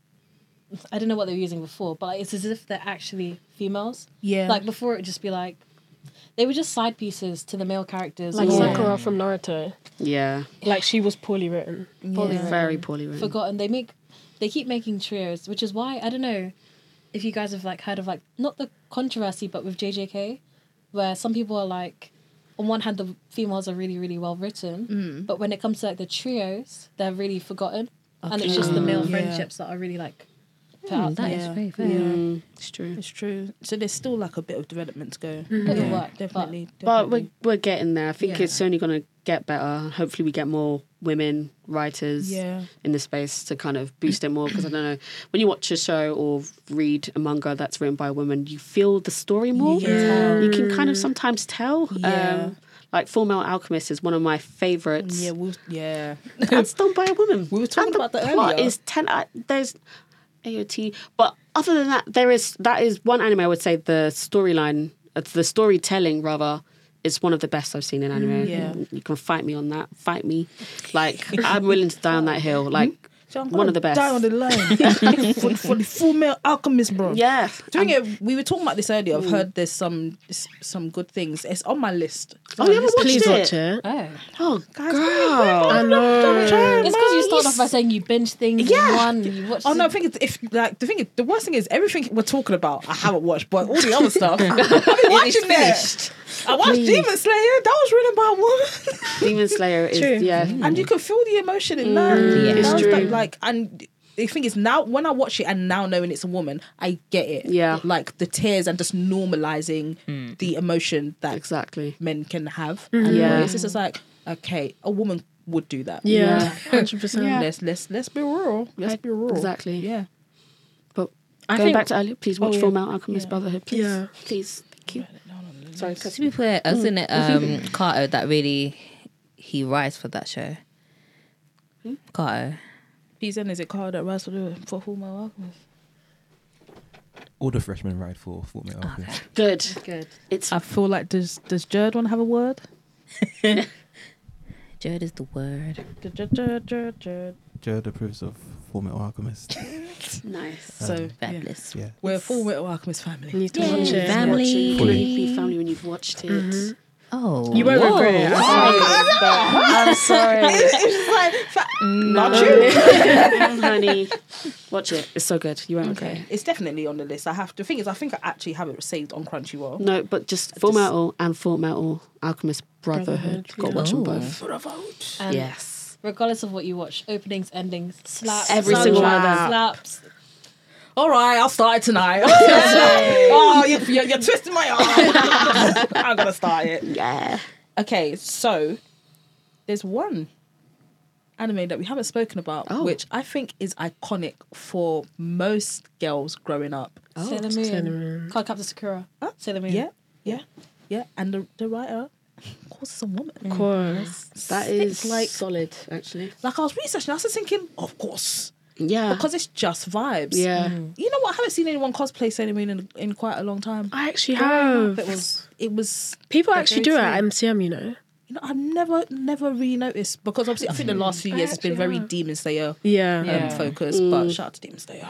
I don't know what they were using before, but like, it's as if they're actually females. Yeah. Like before it would just be like, they were just side pieces to the male characters. Like or Sakura from Naruto. Yeah. Like she was poorly written. poorly Very written, poorly written. forgotten. They keep making trios, which is why, I don't know if you guys have like heard of like, not the controversy, but with JJK, where some people are like, on one hand, the females are really, really well written, but when it comes to like the trios, they're really forgotten. And it's just the male friendships that are really like put out That there. is very fair. Yeah. It's true. It's true. So there's still like a bit of development to go. Bit of work, Definitely. But we're getting there. I think Yeah. it's only going to get better. Hopefully, we get more women writers Yeah. in the space to kind of boost it more. Because I don't know, when you watch a show or read a manga that's written by a woman, you feel the story more. Yeah. You can kind of sometimes tell. Yeah. Like Full Metal Alchemist is one of my favorites. Yeah. That's done by a woman. We were talking And the about that plot earlier. is 10. There's AOT, but other than that, that is one anime I would say the storyline, the storytelling rather, is one of the best I've seen in anime. Yeah. You can fight me on that. Fight me, like I'm willing to die on that hill. Like So I'm one gonna of the best. Die on the line for the Full Metal Alchemist, bro. Yeah, Doing it, we were talking about this earlier. I've heard there's some good things. It's on my list. Oh, you haven't watched Please it? watch it. Oh. Oh, Guys, girl. I know. It's because you start off by saying you binge things in one, you watch Oh no! I think the worst thing is everything we're talking about I haven't watched, but all the other stuff I've been watching it. I watched Demon Slayer. That was written by a woman, Demon Slayer is True. yeah. and you can feel the emotion in that. Yeah. It's That was true. like, and the thing is now when I watch it and now knowing it's a woman, I get it. Yeah. like the tears and just normalizing the emotion that Exactly. men can have. Yeah. And it's just like, okay, a woman would do that. Yeah, 100%. Yeah. Let's be real. Let's be real. Exactly. Yeah. But I going think- back to earlier, please watch Oh, yeah. Full Metal Alchemist Yeah. Brotherhood. Please, Yeah. please. Thank you. Sorry, To be fair, I was in it, Carter that really he writes for that show. Carter. Then is it Carl that writes for Full Metal Alchemist? All the freshmen ride for Full Metal Alchemist. Good. It's I feel like does Jerd want to have a word? Jerd is the word. Jerd. Jared approves of Full Metal Alchemist. nice. So Fabulous. Yeah. we're a Full Metal Alchemist You family. need to watch it. Family. You can only be family when you've watched it. Oh. You won't whoa. regret it. I'm sorry. Not true. Honey, watch it. It's so good. You won't regret it. It's definitely on the list. The thing is, I think I actually have it saved on Crunchyroll. No, but just Full Metal and Full Metal Alchemist Brotherhood. Got to watch them both. And Yes. regardless of what you watch, openings, endings, slaps, Every single one of them. slaps. All right, I'll start it tonight. Oh, you're twisting my arm. I'm gonna start it. Yeah. Okay, so there's one anime that we haven't spoken about, which I think is iconic for most girls growing up. Sailor Moon. Cardcaptor Sakura. Sailor Moon. Yeah. And the writer, of course, is a woman. Of course. That is like- solid, actually. Like I was researching, I was just thinking, of course, Yeah. because it's just vibes. Yeah. You know what? I haven't seen anyone cosplay Sailor Moon in quite a long time. I actually have. It was People actually do it go-to. at MCM, you know. You know, I've never really noticed, because obviously I think the last few years it's been very Demon Slayer Yeah. focused, but shout out to Demon Slayer.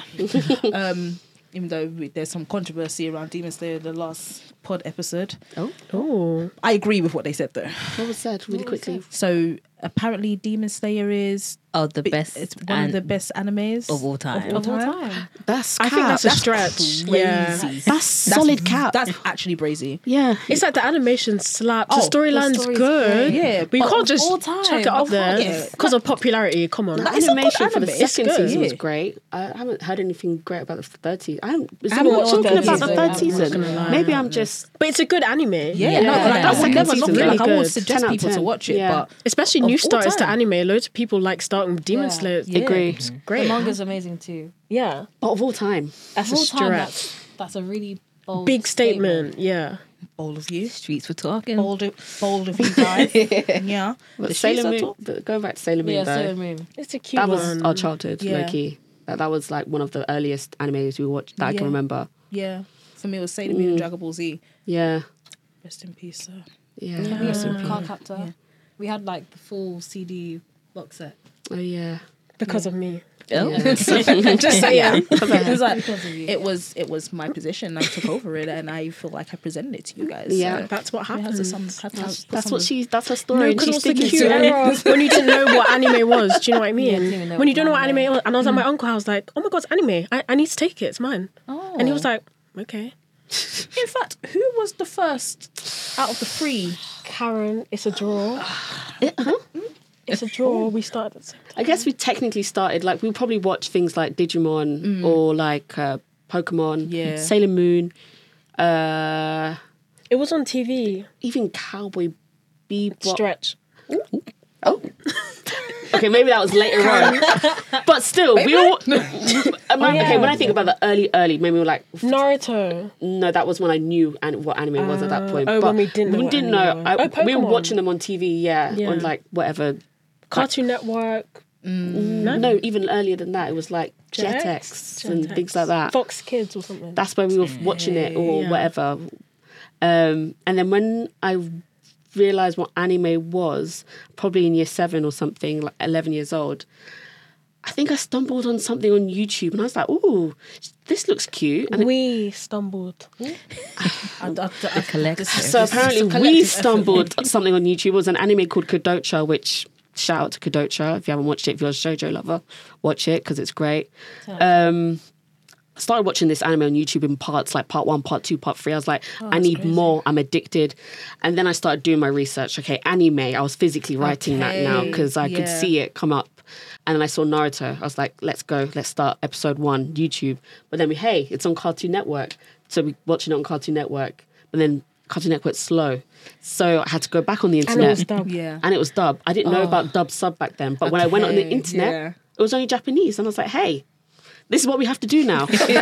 Even though there's some controversy around Demon Slayer the last pod episode. Oh. I agree with what they said though. What was said really quickly? So apparently Demon Slayer is The best. it's one of the best animes of all time. Of all time. That's I think cap. that's a stretch. Yeah. Crazy. That's solid cap. That's actually brazy. Yeah. It's like the animation slaps. Oh, the storyline's story's good. great. Yeah, But you but can't of just all time, chuck it up of there course. because of popularity. Come on. The It's a good animation for the anime. It's second good. season was Yeah. great. I haven't heard anything great about the third season. I haven't someone watched the talking third about the season. third I'm season. not gonna lie. Maybe I'm just But it's a good anime. Yeah, no, Yeah. like, That I would second never season's knock it. really Like I would good. suggest 10 out of people to 10. watch it, Yeah. but Especially Of new all starters to time. anime. Loads of people like starting with Demon Yeah. Slayer. Yeah. agree. It's The great. manga's amazing too. Yeah. But of all time. That's a Whole time, stretch. that's a really bold Big statement. Yeah. all of you, Streets were talking. bold of you guys, yeah. But The Sailor Sailor Moon, Moon. but going back to Sailor Moon Yeah, though, Sailor Moon. It's a cute that was one. our childhood, Yeah. low key. That was like one of the earliest animes we watched that I Yeah. can remember. Yeah, for me it was Sailor Moon and Dragon Ball Z. Yeah. Rest in peace, sir. Yeah. Yeah. Rest in peace. Cardcaptor. Yeah. We had like the full CD box set. Oh yeah. Because of me. Just saying. It was like Because of you. it was my position. I took over it, and I feel like I presented it to you guys. Yeah. so That's what we had to happens. That's what that's her story. No, and because she's it was the sticking cute to it. era when you didn't know what anime was. Do you know what I mean? Yeah, didn't even know when you what don't know what anime anime was. And I was at my uncle house like, oh my God, it's anime. I need to take it. It's mine. Oh. And he was like, okay. In fact, who was the first out of the three? Karen, it's a draw. It's a draw. We started at the same time. I guess we technically started like we probably watched things like Digimon or like Pokemon, Yeah. Sailor Moon, It was on TV. even Cowboy Bebop. Stretch. Oh. Okay, maybe that was later on. But still, we all. Okay, when I think about the early, maybe we were like, Naruto. no, that was when I knew what anime was at that point. oh, but when we didn't know We what didn't anime know. was. Oh, We were Pokemon. watching them on TV, yeah, Yeah. on like whatever. Cartoon Network. No, even earlier than that, it was like Jetix and things like that. Fox Kids or something. That's where we were watching it or Yeah. whatever. And then when I realised what anime was, probably in year 7 or something, like 11 years old, I think I stumbled on something on YouTube and I was like, ooh, this looks cute. And We stumbled. Collective. so apparently we stumbled on something on YouTube. It was an anime called Kodocha, which shout out to Kodocha. If you haven't watched it, if you're a shoujo lover, watch it because it's great. I started watching this anime on YouTube in parts, like part 1, part 2, part 3. I was like, I need more. I'm addicted. And then I started doing my research. Okay, anime. I was physically writing that now because I could see it come up. And then I saw Naruto. I was like, let's go. Let's start episode 1, YouTube. But then it's on Cartoon Network. So we're watching it on Cartoon Network. But then Cartoon Network's slow. So I had to go back on the And internet. it was dubbed. Yeah. And it was dub. I didn't know about dub sub back then. But when I went on the internet, it was only Japanese. And I was like, hey, this is what we have to do now. Because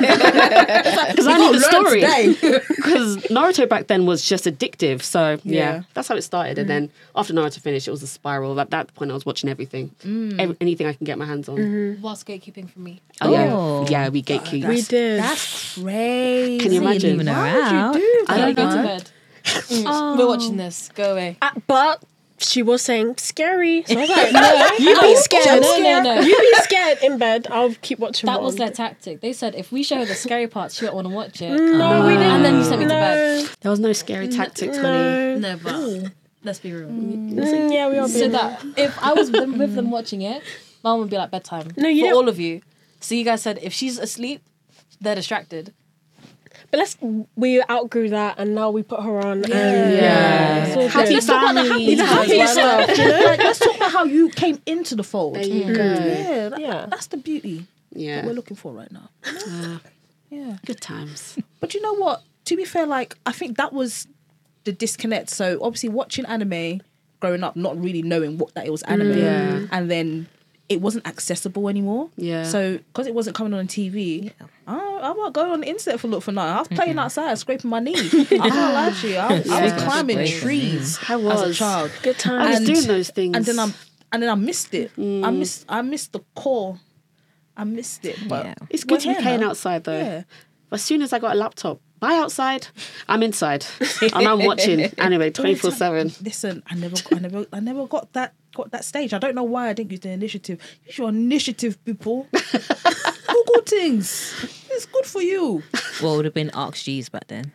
I need the story. Because Naruto back then was just addictive. So yeah, that's how it started. And then after Naruto finished, it was a spiral. At that point, I was watching everything. Anything I can get my hands on. Whilst gatekeeping for me. Oh, yeah. Yeah, we gatekeep. We did. That's crazy. Can you imagine? Leaving her Why would out. you do I that? don't go to bed. We're watching this. Go away. But she was saying scary. So I was like, no, you be scared. No. You be scared in bed. I'll keep watching. That what was I'm their doing. tactic. They said if we show her the scary parts, she won't want to watch it. No, we didn't. And then you sent me to bed. There was no scary tactics, honey. No, but let's be real. Yeah, we are So being. that if I was with them watching it, Mum would be like bedtime. No, you for don't- all of you. So you guys said if she's asleep, they're distracted. But we outgrew that, and now we put her on. Yeah. It's all Happy good. family. Happy stuff, you know? Like, let's talk about how you came into the fold. There you go. Yeah, that's the beauty that Yeah. we're looking for right now. Yeah. Good times. But you know what? To be fair, like, I think that was the disconnect. So obviously watching anime growing up, not really knowing what that it was anime. Yeah. And then it wasn't accessible anymore. Yeah. So because it wasn't coming on TV, I might go on the internet for look for night. I was playing outside, scraping my knee. I can't lie to you. I was Yeah. climbing That's trees I as a was. child. Good I times. was doing those things. And then I missed it. I missed the core. I missed it. But Yeah. It's good to we're be here playing now. outside though. Yeah. As soon as I got a laptop, by outside, I'm inside. And I'm watching anime 24/7. Listen, I never got that stage. I don't know why I didn't use the initiative. Use your initiative, people. Google things. It's good for you. What would have been ArcGIS back then?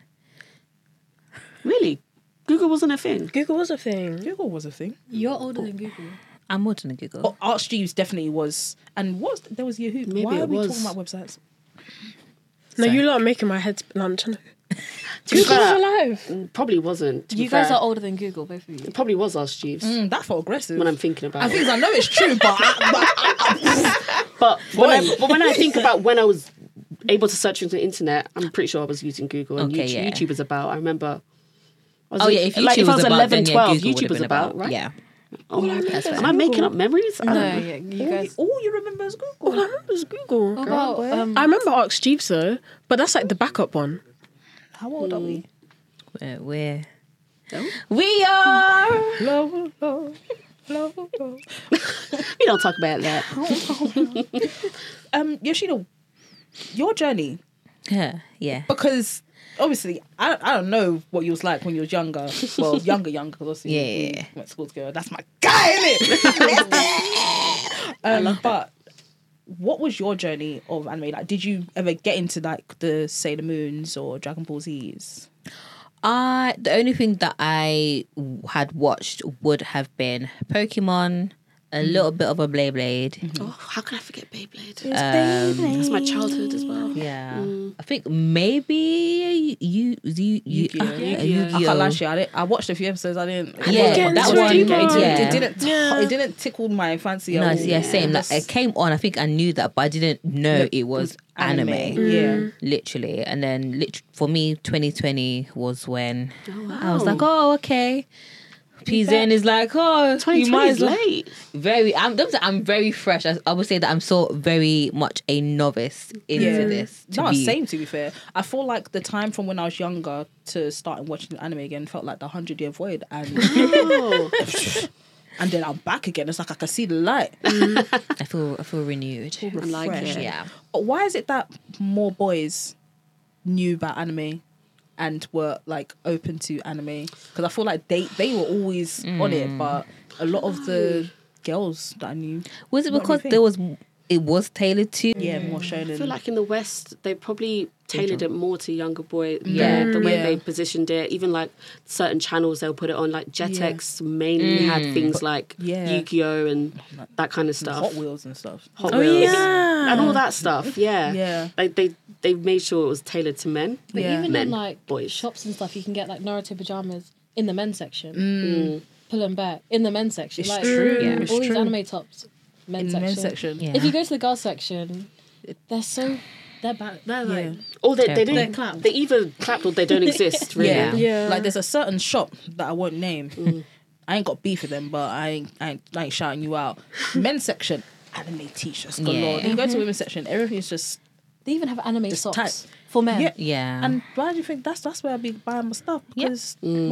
Really? Google wasn't a thing. Google was a thing. Google was a thing. You're older than Google. I'm more than a Google. Oh, ArcGIS definitely was. And there was Yahoo. Maybe Why it are we was. talking about websites? No, you lot are making my head lunch. To be Google was fair, alive. probably wasn't. To be You guys fair. are older than Google, both of you. It probably was Ask Jeeves That felt aggressive. when I'm thinking about I it. think I know it's true, but But when I think about when I was able to search on the internet, I'm pretty sure I was using Google and Okay, YouTube, yeah. YouTube was about. I remember. Oh yeah, if YouTube like, if I was was about, 11, then, yeah, 12, Google would YouTube have was been about, right? Yeah. Oh, That's am fair. I making up memories? I don't No, know. yeah, you guys. all you remember is Google. All I remember is Google. What about I remember Ask Jeeves though, but that's like the backup one. How old are we? Where? We are. We don't talk about that. Yoshida, your journey, Yeah. because obviously I don't know what you was like when you was younger. Well, younger, because obviously Yeah. we went to school together. That's my guy, innit? But what was your journey of anime? Like, did you ever get into like the Sailor Moons or Dragon Ball Z's? The only thing that I had watched would have been Pokemon, a little bit of a Beyblade. Oh, how can I forget Beyblade? That's my childhood as well. Yeah, I think maybe Yu-Gi-Oh. I Yu-Gi-Oh. can't lie to you. I watched a few episodes. I didn't. Yeah, Getting that too one. deep. Yeah. It didn't tickle my fancy. No, at all. yeah, same. Like, it came on. I think I knew that, but I didn't know it was anime. Yeah. Literally, and then for me, 2020 was when wow. I was like, "Oh, okay." PZN is like, "Oh, you 2020 might is as well." late. I'm very fresh. I would say that I'm still very much a novice into this. Same to be fair. I feel like the time from when I was younger to starting watching anime again felt like the 100-year void, and Oh. and then I'm back again. It's like I can see the light. I feel renewed. I like Fresh. it. Yeah. But why is it that more boys knew about anime and were like open to anime? Because I feel like they were always on it, but a lot of the girls that I knew, Was it What do you because think? it was tailored to? yeah, more shonen. I feel like in the West, they probably tailored it more to younger boys. Yeah. The way Yeah. they positioned it. Even like certain channels, they'll put it on. Like Jetix mainly had things like Yeah. Yu-Gi-Oh! And that kind of stuff. Hot Wheels and stuff. Hot Oh, Wheels. yeah. And all that stuff, yeah. Yeah. They made sure it was tailored to men. But Yeah. even Men, in like boys. shops and stuff, you can get like Naruto pajamas in the men's section. Pull them back in the men's section. It's like, true. Yeah. It's All these true. anime tops, men's In the section. men's section. Yeah. If you go to the girls section, they're bad. They're like Or they Terrible. didn't. They're clapped. They either clapped or they don't exist, really. Yeah. Yeah. Like there's a certain shop that I won't name. I ain't got beef with them, but I ain't shouting you out. Men's section, anime t-shirts galore. You go to women's section, everything's just... They even have anime Just socks tight. for men. Yeah. Yeah. And why do you think that's where I be buying my stuff? Because Mm.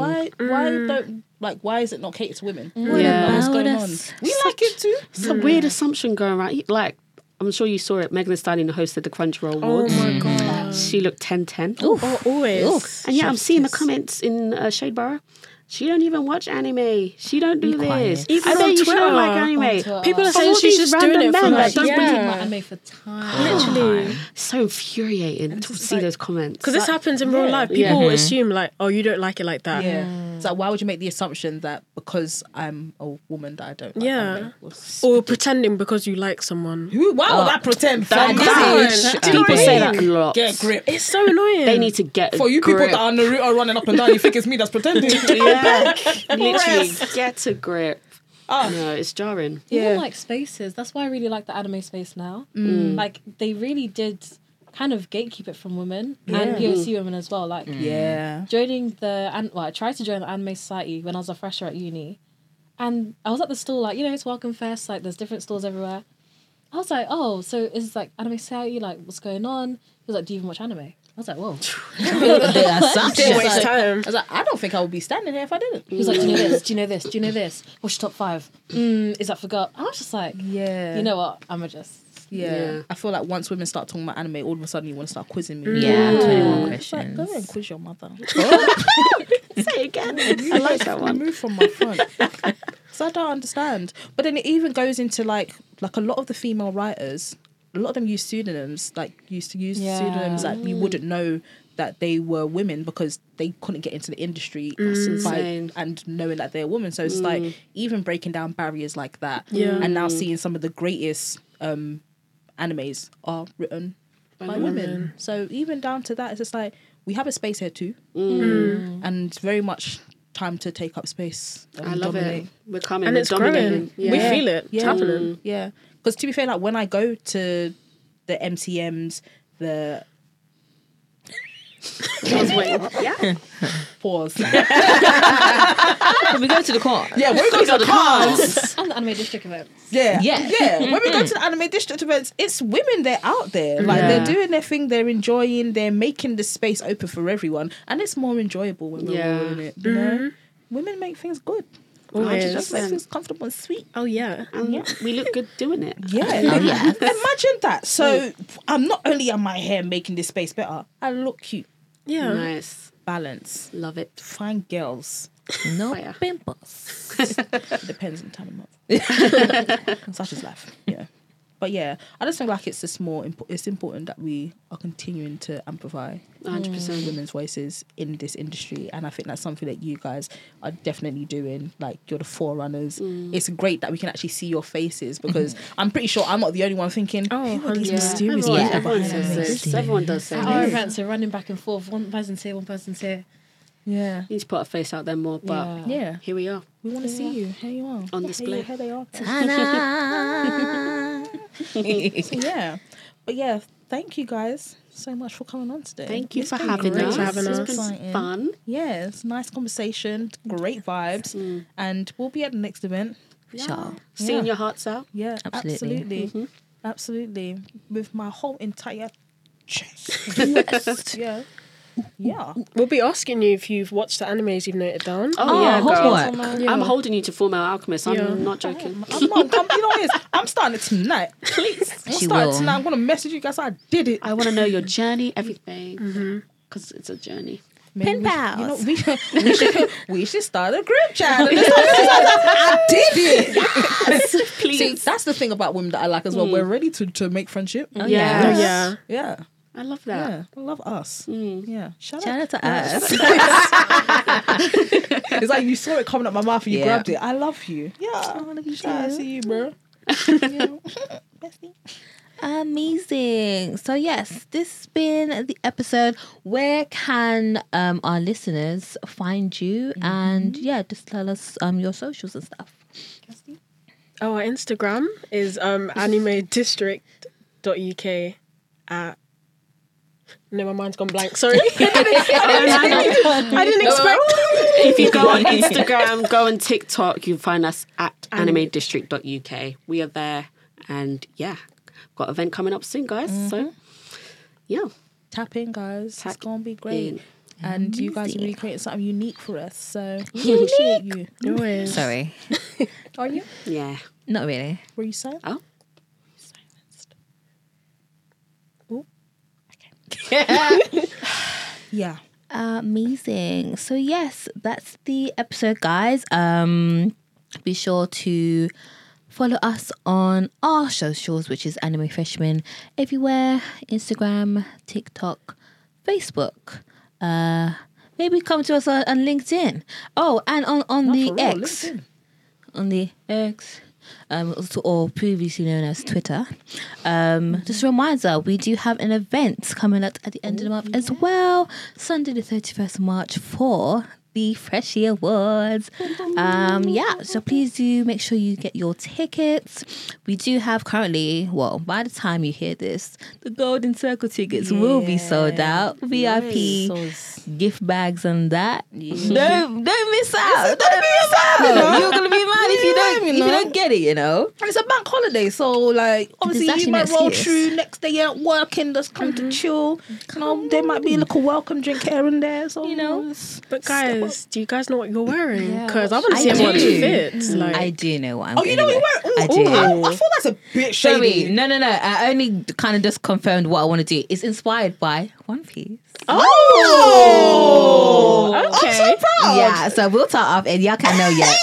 why is it not catered to women? Yeah. What's going on? That's We like it too. It's a weird assumption going around. Like, I'm sure you saw it. Megan Thee Stallion hosted the Crunchyroll Awards. Oh my god. She looked 10-10. Oh, always. And yeah, I'm seeing the comments in Shadeborough. She don't even watch anime. She don't do Be quiet. this. Even I bet on you she don't Twitter. like On anime. Twitter. People are For saying all she's these just doing random it for men like, that don't Been talking about yeah. anime for time. Literally. It's so infuriating to see those comments. Because this happens in real life. People will assume like, oh, you don't like it like that. Yeah. So why would you make the assumption that because I'm a woman that I don't like Yeah. anime? Or pretending because you like someone. Why would I pretend? That Fine. age, Do you know people what I say mean? that a lot. Get a grip. It's so annoying. They need to get a For you grip. people that are Naruto running up and down, you think it's me that's pretending? Yeah, literally, Rest. get a grip. No, it's jarring. Even like spaces. That's why I really like the anime space now. Like they really did kind of gatekeep it from women and POC women as well. Like Yeah. joining I tried to join the anime society when I was a fresher at uni, and I was at the stall like, it's Welcome Fest, like there's different stalls everywhere. I was like, oh, so is like anime society, like what's going on? He was like, do you even watch anime? I was like, whoa. The assumption. Didn't waste time. I was like, I don't think I would be standing here if I didn't. He was like, do you know this? Do you know this? Do you know this? What's your top 5? Is that forgot? I was just like, Yeah. you know what? I'ma just... Yeah. I feel like once women start talking about anime, all of a sudden you want to start quizzing me. Yeah, 21 It's like, questions. go and quiz your mother. Say it again. I like that one. Remove from my front. So I don't understand. But then it even goes into like a lot of the female writers, a lot of them use pseudonyms, used to use pseudonyms that you wouldn't know that they were women because they couldn't get into the industry insane. and knowing that they're women. So it's like even breaking down barriers like that. Yeah. And now seeing some of the greatest animes are written by women. So even down to that, it's just like we have a space here too. And it's very much time to take up space. I love dominate. it. We're coming. And we're it's dominating. growing. We feel it. It's happening. Yeah. Because to be fair, like when I go to the MCMs, the I was waiting. Yeah. pause. Can we go to the court? Yeah, when we go to the cars. And the anime district events. Yeah. Yeah. Yeah. When we go to the anime district events, it's women, they're out there. Like Yeah. they're doing their thing, they're enjoying, they're making the space open for everyone. And it's more enjoyable when we're all in it. You know? Women make things good. Always. Just make things comfortable and sweet. Oh, yeah. And we look good doing it. Yeah. Imagine that. So I'm not only am I here making this space better, I look cute. Yeah. Nice. Balance. Love it. Fine girls. No Fire. pimples. Depends on time of month. Such is life. Yeah. But yeah, I just think like it's it's important that we are continuing to amplify 100%. women's voices in this industry, and I think that's something that you guys are definitely doing. Like you're the forerunners. It's great that we can actually see your faces because I'm pretty sure I'm not the only one thinking, Oh, who are these yeah. mysterious Everyone, people everyone behind says this? this. Everyone does say At our this. events, we're running back and forth. One person's here, one person's here. Yeah. You need to put a face out there more, but Yeah. here we are. We want to see you. Here you are. On display. Here they are. Ta-da. So, yeah. But yeah, thank you guys so much for coming on today. Thank you It's for been having great. us. for having It's us. been Exciting. fun. Yeah, it's a nice conversation, great vibes, and we'll be at the next event. Sure. Seeing Yeah. your hearts out. Yeah, Absolutely. absolutely, absolutely. With my whole entire chest. Yeah, yeah. We'll be asking you if you've watched the animes you've noted down. Oh, yeah, girl. homework. Yeah. I'm holding you to Full Metal Alchemist. I'm Yeah. not joking. I'm not. You know what it is? I'm starting it tonight. Please, I'm She starting will. tonight. I'm gonna message you guys. I did it. I want to know your journey, everything. Because it's a journey. Maybe Pen we- pals. You know, we should start a group chat. I did it. Please. See, that's the thing about women that I like as well. We're ready to make friendship. yeah. Oh, yeah. Yeah. I love that. Yeah, I love us. Yeah, Shout out to us. It's like you saw it coming up my mouth and you Yeah. grabbed it. I love you. Yeah, I love you. Shout out to you, bro. Bestie. Amazing. So yes, this has been the episode. Where can our listeners find you? And yeah, just tell us your socials and stuff. Oh, our Instagram is animedistrict.uk at... No, my mind's gone blank. Sorry. I didn't expect... If you go on Instagram, go on TikTok, you'll find us at animedistrict.uk. We are there And yeah, got an event coming up soon, guys. So yeah. Tap in, guys. Tap it's going to be great. in. And you guys are really creating something unique for us. So we appreciate you. Always. Sorry. Are you? Yeah. Not really. Were you saying? Oh. Ooh. Okay. Yeah. Amazing. So yes, that's the episode, guys. Be sure to follow us on our socials, which is Anime Freshman everywhere: Instagram, TikTok, Facebook. Maybe come to us on LinkedIn. Oh, and on the X. LinkedIn. On the X. Or previously known as Twitter. Just a reminder, we do have an event coming up at the end of the month as well. Sunday the 31st of March for the Freshie Awards. So please do make sure you get your tickets. We do have currently, well, by the time you hear this, the Golden Circle tickets will be sold out. VIP gift bags and that. Don't miss out. Don't miss out. You're gonna be mad if you don't get it, you know. And it's a bank holiday, so like obviously you might roll through next day out working, just come to chill. You know, there might be a little welcome drink here and there. So you know. But guys, do you guys know what you're wearing? Because I want to see how much fits. Like, I do know what I'm you know what you're wearing? I do. I thought that's a bit shady. Sorry, no. I only kind of just confirmed what I want to do. It's inspired by One Piece. okay. I'm so proud. Yeah, so we'll talk off and y'all can't know yet.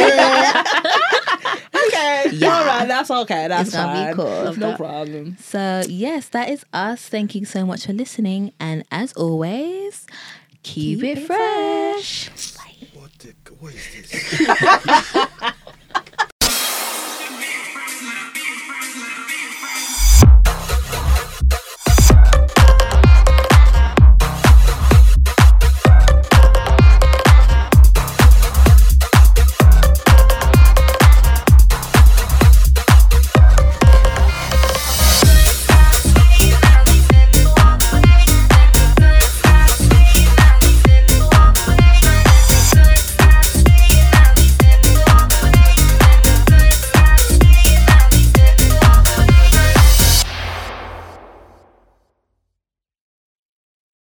Okay. Yeah. All right. That's okay. That's It's gonna be cool. No problem. So yes, that is us. Thank you so much for listening. And as always, keep it fresh. What is this?